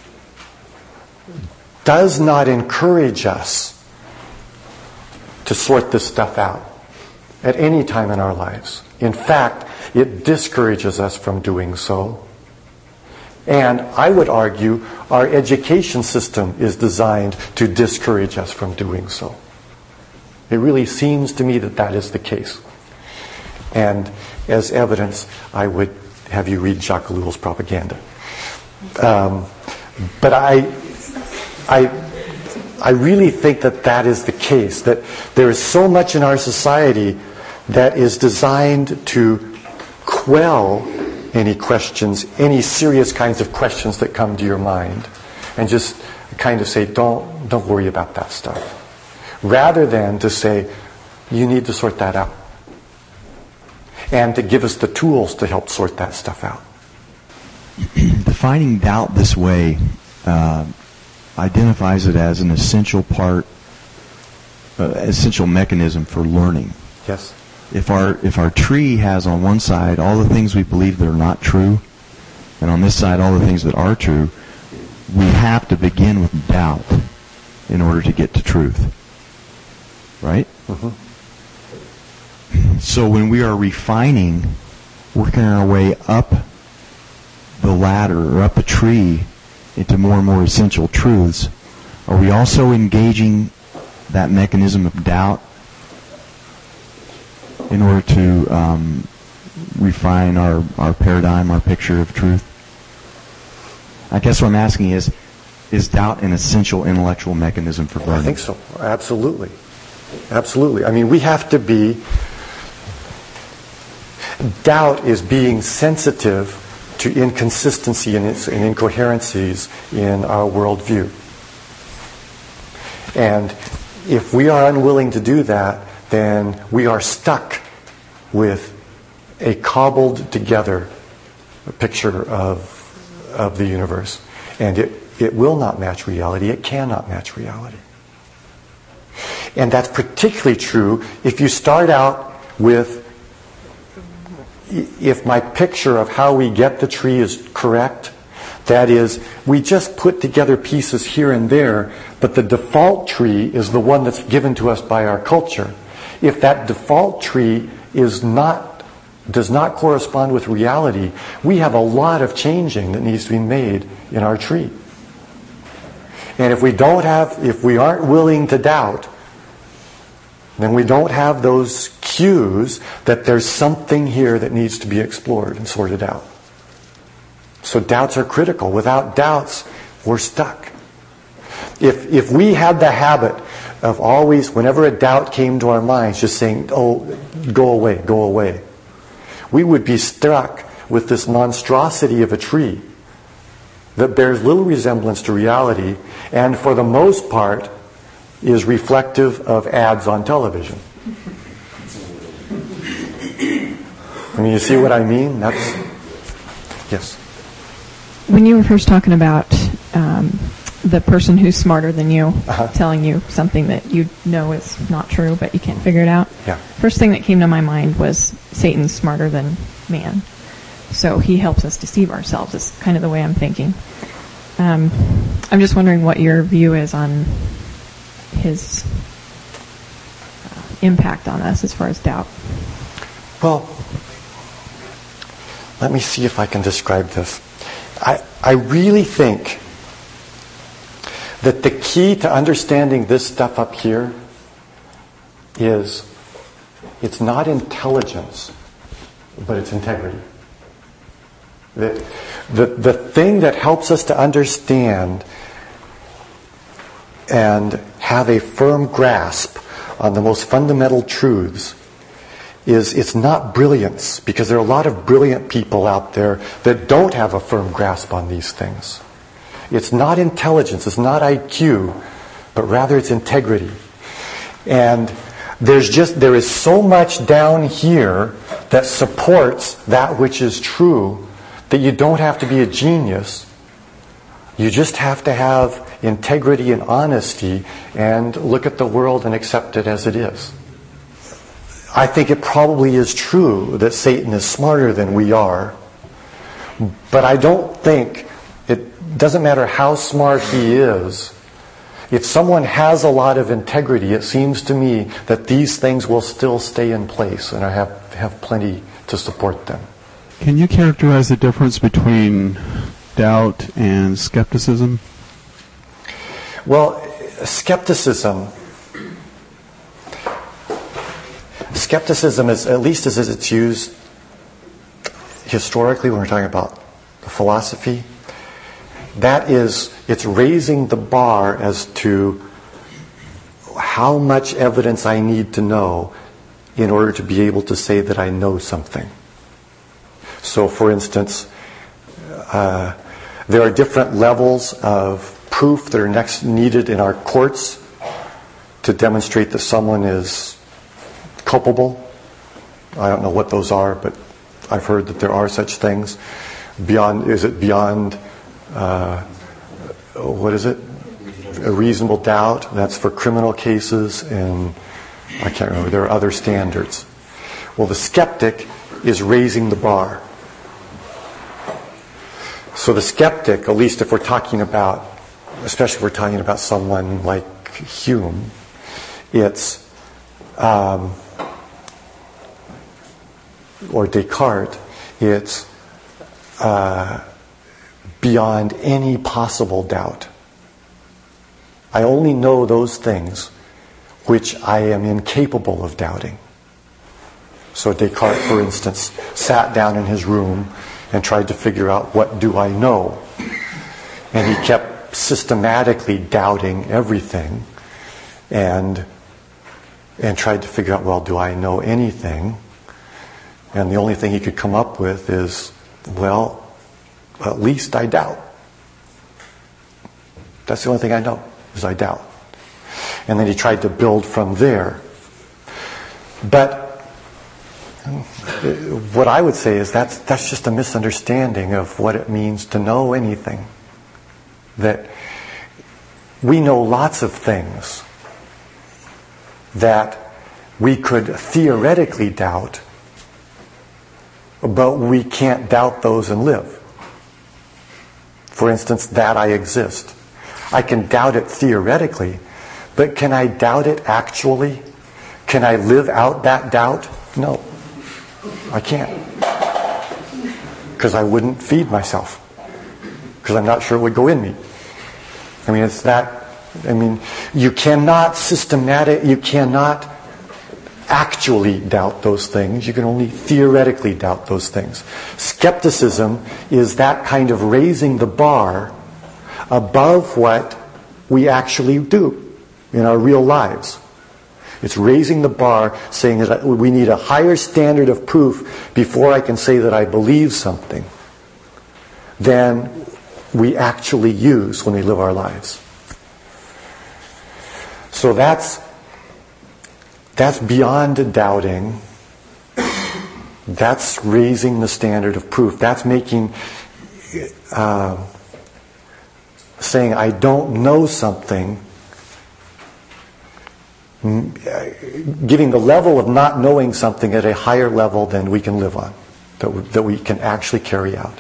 does not encourage us to sort this stuff out at any time in our lives. In fact, it discourages us from doing so. And I would argue our education system is designed to discourage us from doing so. It really seems to me that that is the case. And as evidence, I would have you read Jacques Ellul's propaganda. Um, but I... I I really think that that is the case, that there is so much in our society that is designed to quell any questions, any serious kinds of questions that come to your mind, and just kind of say, don't, don't worry about that stuff. Rather than to say, you need to sort that out. And to give us the tools to help sort that stuff out. Defining doubt this way uh, identifies it as an essential part, uh, essential mechanism for learning. Yes. If our if our tree has on one side all the things we believe that are not true, and on this side all the things that are true, we have to begin with doubt in order to get to truth. Right? Mm-hmm. So when we are refining, working our way up the ladder or up a tree into more and more essential truths, are we also engaging that mechanism of doubt in order to um, refine our, our paradigm, our picture of truth? I guess what I'm asking is, is doubt an essential intellectual mechanism for learning? I think so. Absolutely. Absolutely. I mean, we have to be... Doubt is being sensitive to inconsistency and incoherencies in our worldview. And if we are unwilling to do that, then we are stuck with a cobbled together picture of, of the universe. And it, it will not match reality. It cannot match reality. And that's particularly true if you start out with, if my picture of how we get the tree is correct, that is, we just put together pieces here and there, but the default tree is the one that's given to us by our culture. If that default tree is not, does not correspond with reality, we have a lot of changing that needs to be made in our tree. And if we don't have, if we aren't willing to doubt, then we don't have those cues that there's something here that needs to be explored and sorted out. So doubts are critical. Without doubts, we're stuck. If if we had the habit of always, whenever a doubt came to our minds, just saying, oh, go away, go away, we would be struck with this monstrosity of a tree that bears little resemblance to reality and for the most part is reflective of ads on television. I mean, you see what I mean? That's... Yes. When you were first talking about um, the person who's smarter than you uh-huh. telling you something that you know is not true, but you can't figure it out, yeah. First thing that came to my mind was Satan's smarter than man. So he helps us deceive ourselves, is kind of the way I'm thinking. Um, I'm just wondering what your view is on his uh, impact on us as far as doubt. Well, let me see if I can describe this. I, I really think that the key to understanding this stuff up here is it's not intelligence, but it's integrity. The, the, the thing that helps us to understand and have a firm grasp on the most fundamental truths is it's not brilliance, because there are a lot of brilliant people out there that don't have a firm grasp on these things. It's not intelligence, it's not I Q, but rather it's integrity. And there's just, there is so much down here that supports that which is true that you don't have to be a genius. You just have to have integrity and honesty and look at the world and accept it as it is. I think it probably is true that Satan is smarter than we are, but I don't think, it doesn't matter how smart he is, if someone has a lot of integrity, it seems to me that these things will still stay in place and I have, have plenty to support them. Can you characterize the difference between doubt and skepticism? Well, skepticism skepticism is, at least as it's used historically when we're talking about philosophy, that is, it's raising the bar as to how much evidence I need to know in order to be able to say that I know something. So, for instance, uh, there are different levels of proof that are next needed in our courts to demonstrate that someone is culpable. I don't know what those are, but I've heard that there are such things. Beyond, is it beyond, uh, what is it? A reasonable doubt. That's for criminal cases, and I can't remember. There are other standards. Well, the skeptic is raising the bar. So the skeptic, at least if we're talking about, especially if we're talking about someone like Hume. It's, um, or Descartes, it's uh, beyond any possible doubt. I only know those things which I am incapable of doubting. So Descartes, for instance, sat down in his room and tried to figure out, what do I know? And he kept systematically doubting everything and and tried to figure out, well, do I know anything? And the only thing he could come up with is, well, at least I doubt. That's the only thing I know, is I doubt. And then he tried to build from there. But what I would say is that's that's just a misunderstanding of what it means to know anything. That we know lots of things that we could theoretically doubt, but we can't doubt those and live. For instance, that I exist. I can doubt it theoretically, but can I doubt it actually? Can I live out that doubt? No, I can't. Because I wouldn't feed myself. Because I'm not sure it would go in me. I mean, it's that, I mean, you cannot systematic, you cannot actually doubt those things. You can only theoretically doubt those things. Skepticism is that kind of raising the bar above what we actually do in our real lives. It's raising the bar, saying that we need a higher standard of proof before I can say that I believe something than we actually use when we live our lives. So that's that's beyond doubting. That's raising the standard of proof. That's making, uh, saying I don't know something, giving the level of not knowing something at a higher level than we can live on, that we, that we can actually carry out.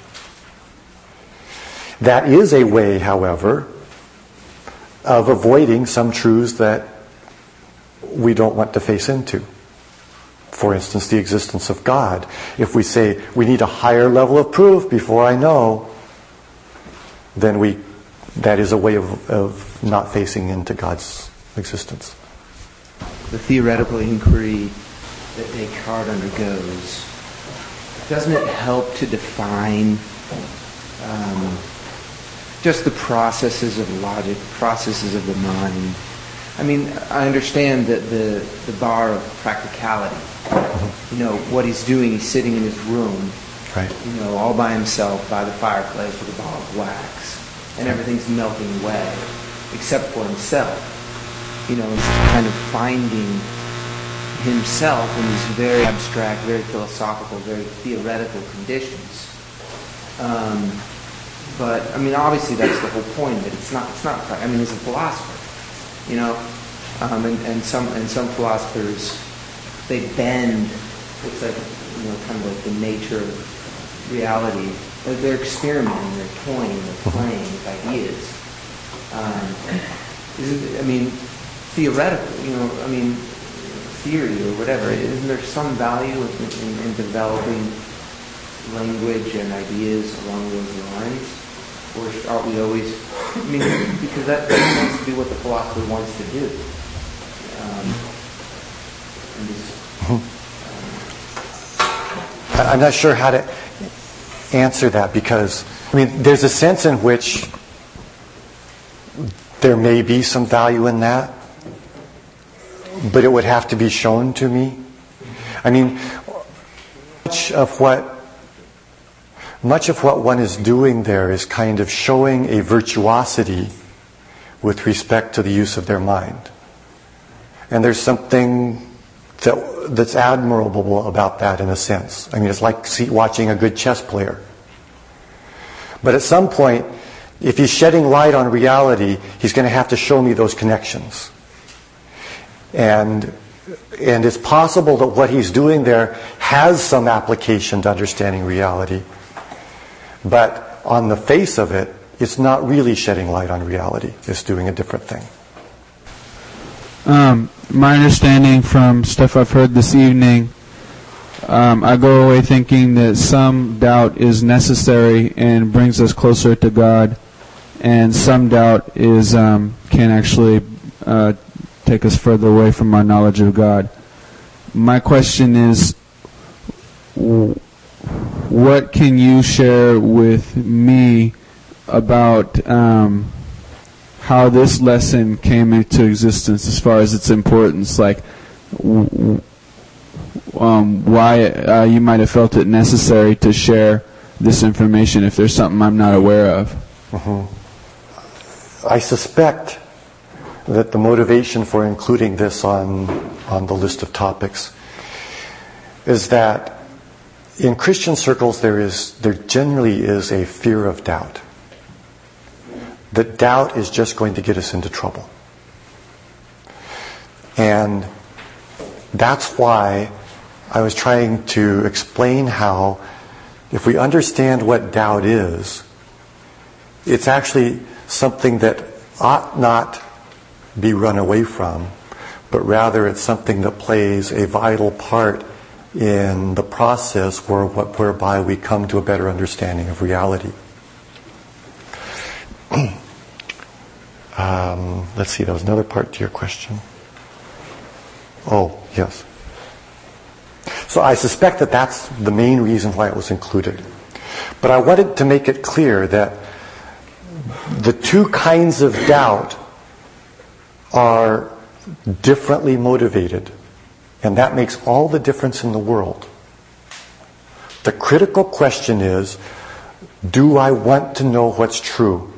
That is a way, however, of avoiding some truths that we don't want to face into. For instance, the existence of God. If we say we need a higher level of proof before I know, then we that is a way of, of not facing into God's existence. The theoretical inquiry that Descartes undergoes, doesn't it help to define um, just the processes of logic, processes of the mind? I mean, I understand that the, the bar of practicality, you know, what he's doing, he's sitting in his room, right, you know, all by himself by the fireplace with a ball of wax, and everything's melting away, except for himself. You know, he's kind of finding himself in these very abstract, very philosophical, very theoretical conditions. Um, but, I mean, obviously that's the whole point, that it's not, it's not, I mean, he's a philosopher. You know, um, and, and some and some philosophers, they bend. It's like, you know, kind of like the nature of reality. Like they're experimenting, they're toying, they're playing with ideas. Um, is it, I mean, theoretically, you know, I mean, theory or whatever. Isn't there some value in, in, in developing language and ideas along those lines? Or are we always, I mean, because that, that wants to do what the philosopher wants to do. Um, just, um, I'm not sure how to answer that, because, I mean, there's a sense in which there may be some value in that, but it would have to be shown to me. I mean, much of what Much of what one is doing there is kind of showing a virtuosity with respect to the use of their mind. And there's something that, that's admirable about that in a sense. I mean, it's like see, watching a good chess player. But at some point, if he's shedding light on reality, he's going to have to show me those connections. And and it's possible that what he's doing there has some application to understanding reality. But on the face of it, it's not really shedding light on reality. It's doing a different thing. Um, my understanding from stuff I've heard this evening, um, I go away thinking that some doubt is necessary and brings us closer to God, and some doubt is um, can actually uh, take us further away from our knowledge of God. My question is, what can you share with me about um, how this lesson came into existence as far as its importance? Like, w- um, why uh, you might have felt it necessary to share this information if there's something I'm not aware of. Mm-hmm. I suspect that the motivation for including this on on the list of topics is that in Christian circles there is there generally is a fear of doubt. That doubt is just going to get us into trouble. And that's why I was trying to explain how if we understand what doubt is, it's actually something that ought not be run away from, but rather it's something that plays a vital part in the process where, whereby we come to a better understanding of reality. um, let's see, there was another part to your question. Oh, yes. So I suspect that that's the main reason why it was included. But I wanted to make it clear that the two kinds of doubt are differently motivated, and that makes all the difference in the world. The critical question is, do I want to know what's true?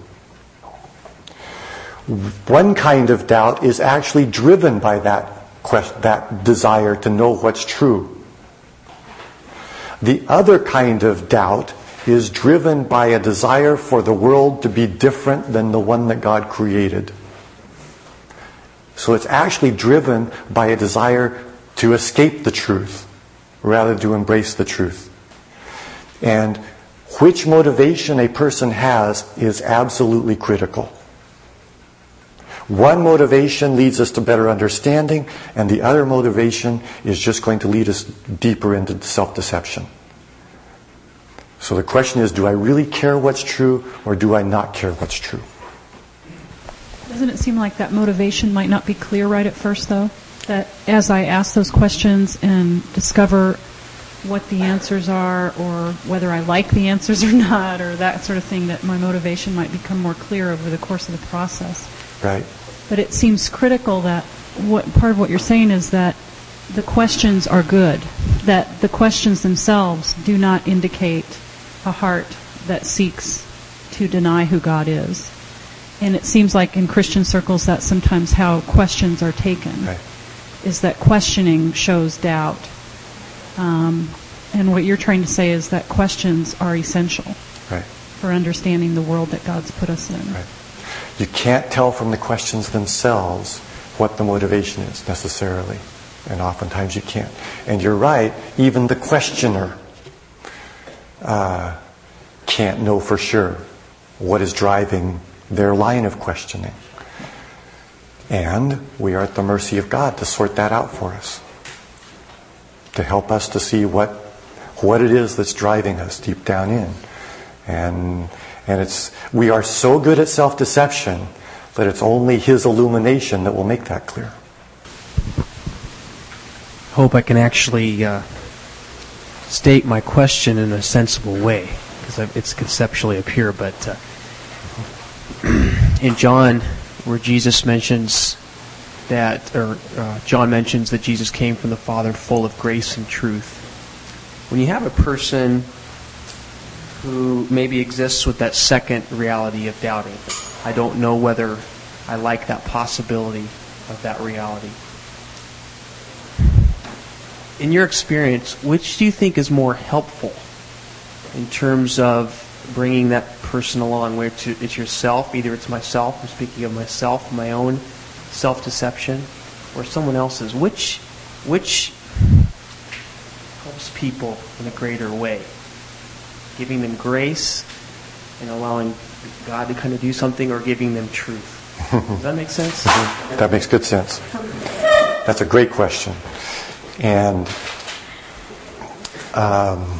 One kind of doubt is actually driven by that quest- that desire to know what's true. The other kind of doubt is driven by a desire for the world to be different than the one that God created. So it's actually driven by a desire to escape the truth rather than to embrace the truth. And which motivation a person has is absolutely critical. One motivation leads us to better understanding, and the other motivation is just going to lead us deeper into self-deception. So the question is, do I really care what's true, or do I not care what's true? Doesn't it seem like that motivation might not be clear right at first, though? That as I ask those questions and discover what the answers are, or whether I like the answers or not, or that sort of thing, that my motivation might become more clear over the course of the process. Right. But it seems critical that what part of what you're saying is that the questions are good, that the questions themselves do not indicate a heart that seeks to deny who God is. And it seems like in Christian circles that's sometimes how questions are taken, right. Is that questioning shows doubt. Um, and what you're trying to say is that questions are essential, right, for understanding the world that God's put us in. Right. You can't tell from the questions themselves what the motivation is necessarily. And oftentimes you can't. And you're right, even the questioner uh, can't know for sure what is driving their line of questioning. And we are at the mercy of God to sort that out for us, to help us to see what what it is that's driving us deep down in. And and it's we are so good at self-deception that it's only His illumination that will make that clear. Hope I can actually uh, state my question in a sensible way, because it's conceptually up here, but uh, in John, where Jesus mentions that, or uh, John mentions that Jesus came from the Father full of grace and truth. When you have a person who maybe exists with that second reality of doubting, I don't know whether I like that possibility of that reality. In your experience, which do you think is more helpful in terms of bringing that person along, where it's yourself, either it's myself, I'm speaking of myself, my own self-deception, or someone else's? Which which helps people in a greater way? Giving them grace and allowing God to kind of do something, or giving them truth? Does that make sense? That makes good sense. That's a great question. And um,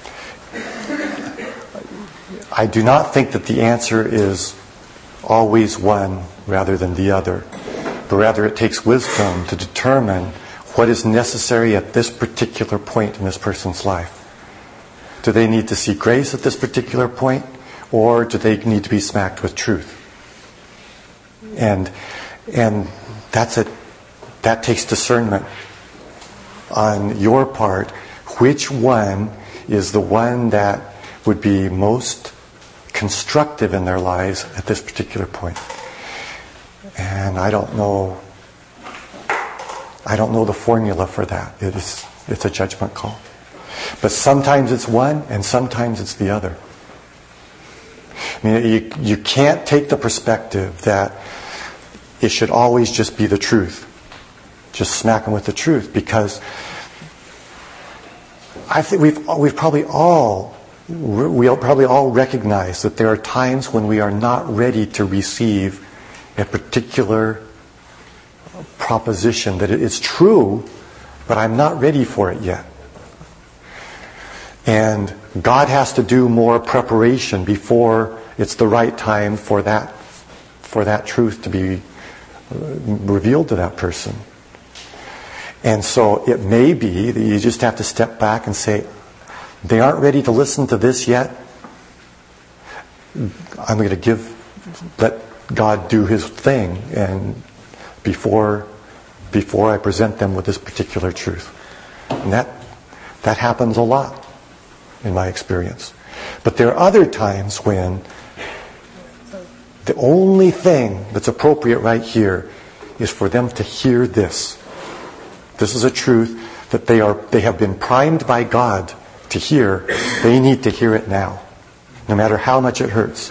I do not think that the answer is always one rather than the other, but rather it takes wisdom to determine what is necessary at this particular point in this person's life. Do they need to see grace at this particular point, or do they need to be smacked with truth? And and that's a that takes discernment on your part. Which one is the one that would be most constructive in their lives at this particular point? And I don't know. I don't know the formula for that. It is it's a judgment call. But sometimes it's one, and sometimes it's the other. I mean, you you can't take the perspective that it should always just be the truth. Just smack them with the truth, because I think we've we've probably all we probably all recognize that there are times when we are not ready to receive a particular proposition, that it is true, but I'm not ready for it yet. And God has to do more preparation before it's the right time for that for that truth to be revealed to that person. And so it may be that you just have to step back and say, they aren't ready to listen to this yet. I'm going to give, let God do His thing, and before before I present them with this particular truth. And that that happens a lot in my experience. But there are other times when the only thing that's appropriate right here is for them to hear this. This is a truth that they are they have been primed by God to hear. They need to hear it now, no matter how much it hurts.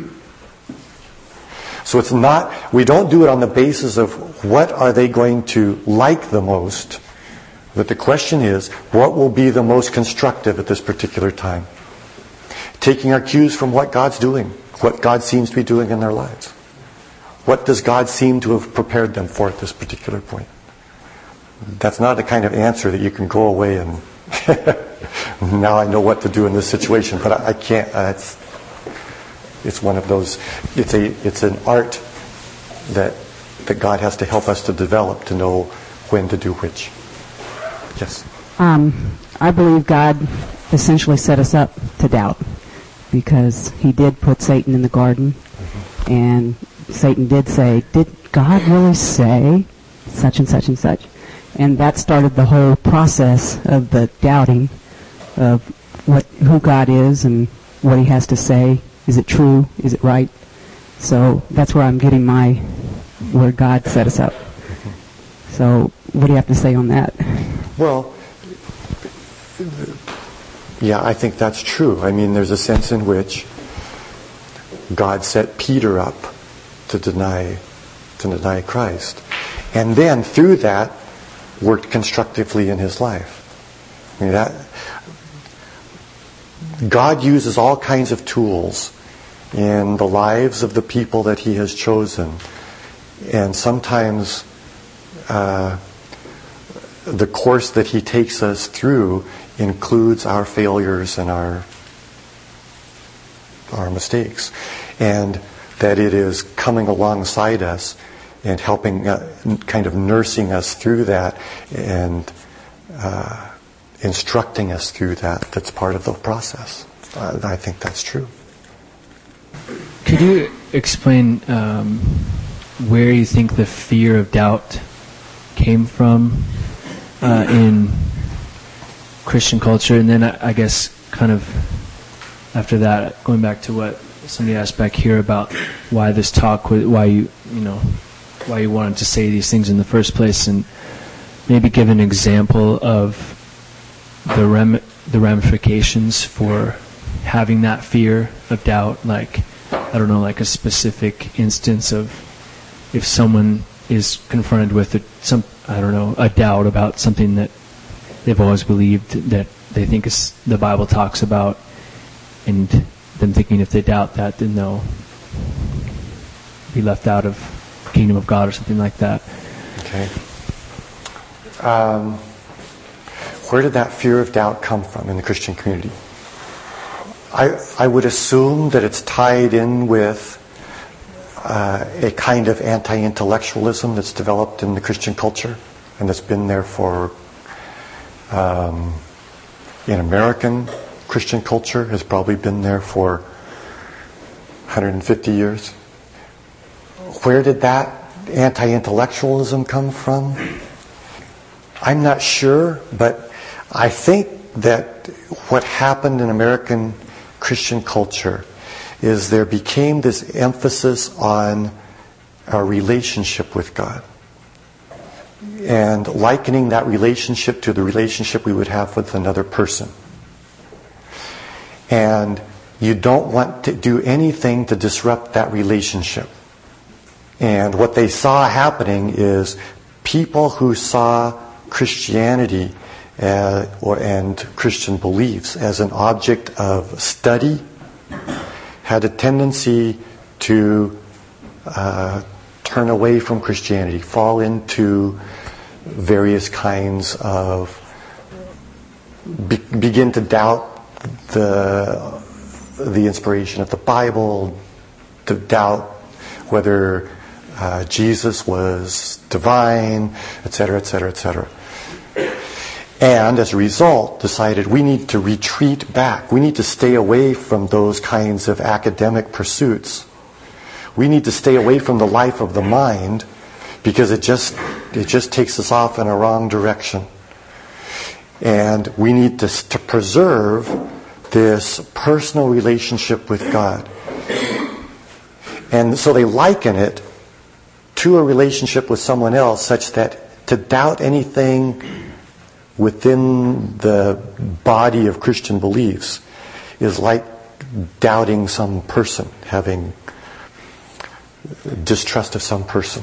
So it's not, we don't do it on the basis of what are they going to like the most, but the question is, what will be the most constructive at this particular time? Taking our cues from what God's doing, what God seems to be doing in their lives. What does God seem to have prepared them for at this particular point? That's not the kind of answer that you can go away and now I know what to do in this situation, but I, I can't. Uh, it's, it's one of those. It's a. It's an art that that God has to help us to develop to know when to do which. Yes. Um, I believe God essentially set us up to doubt, because He did put Satan in the garden, mm-hmm. and Satan did say, "Did God really say such and such and such?" And that started the whole process of the doubting of what who God is and what He has to say. Is it true? Is it right? So that's where I'm getting my, where God set us up. So what do you have to say on that? Well, yeah, I think that's true. I mean, there's a sense in which God set Peter up to deny, to deny Christ. And then through that, worked constructively in his life. I mean, that God uses all kinds of tools in the lives of the people that He has chosen, and sometimes uh, the course that He takes us through includes our failures and our our mistakes, and that it is coming alongside us and helping, uh, kind of nursing us through that, and uh, instructing us through that. That's part of the process. Uh, I think that's true. Could you explain um, where you think the fear of doubt came from uh, in Christian culture, and then I, I guess kind of after that, going back to what somebody asked back here about why this talk, why you you know. why you wanted to say these things in the first place, and maybe give an example of the rem- the ramifications for having that fear of doubt. Like, I don't know, like a specific instance of if someone is confronted with a, some, I don't know, a doubt about something that they've always believed that they think is, the Bible talks about, and them thinking if they doubt that, then they'll be left out of the kingdom of God or something like that. Okay. Um, where did that fear of doubt come from in the Christian community? I, I would assume that it's tied in with uh, a kind of anti-intellectualism that's developed in the Christian culture and that's been there for, um, in American Christian culture, has probably been there for one hundred fifty years. Where did that anti-intellectualism come from? I'm not sure, but I think that what happened in American Christian culture is there became this emphasis on our relationship with God and likening that relationship to the relationship we would have with another person. And you don't want to do anything to disrupt that relationship. And what they saw happening is people who saw Christianity uh, or and Christian beliefs as an object of study had a tendency to uh, turn away from Christianity, fall into various kinds of be, begin to doubt the the inspiration of the Bible, to doubt whether uh, Jesus was divine, et cetera, et cetera, et cetera. And as a result, decided we need to retreat back. We need to stay away from those kinds of academic pursuits. We need to stay away from the life of the mind because it just it just takes us off in a wrong direction. And we need to, to preserve this personal relationship with God. And so they liken it to a relationship with someone else, such that to doubt anything within the body of Christian beliefs is like doubting some person, having distrust of some person.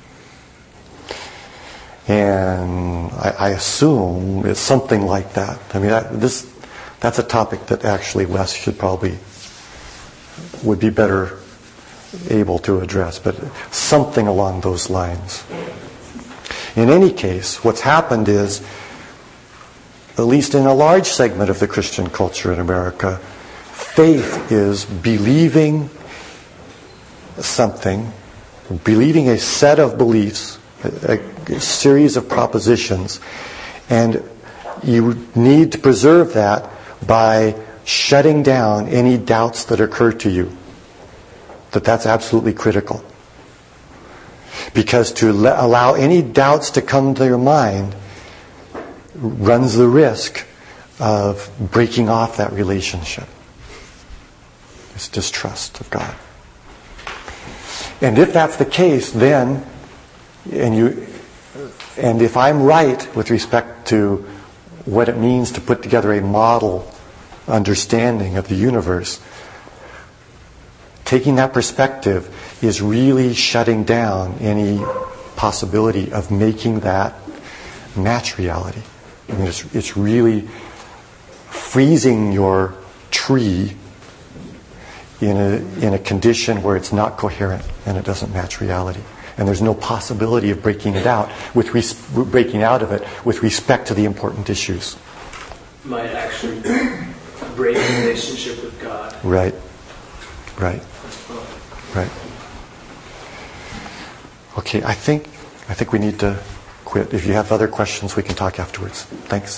And I, I assume it's something like that. I mean, that, this that's a topic that actually Wes should probably would be better able to address, but something along those lines. In any case, what's happened is, at least in a large segment of the Christian culture in America, faith is believing something, believing a set of beliefs, a, a series of propositions, and you need to preserve that by shutting down any doubts that occur to you. That that's absolutely critical. Because to le- allow any doubts to come to your mind runs the risk of breaking off that relationship. It's distrust of God. And if that's the case, then, and you, and if I'm right with respect to what it means to put together a model understanding of the universe, taking that perspective is really shutting down any possibility of making that match reality. I mean, it's, it's really freezing your tree in a in a condition where it's not coherent and it doesn't match reality, and there's no possibility of breaking it out with res- breaking out of it with respect to the important issues. Might actually break a relationship with God. Right. Right. Right. Okay, I think I think we need to quit. If you have other questions, we can talk afterwards. Thanks.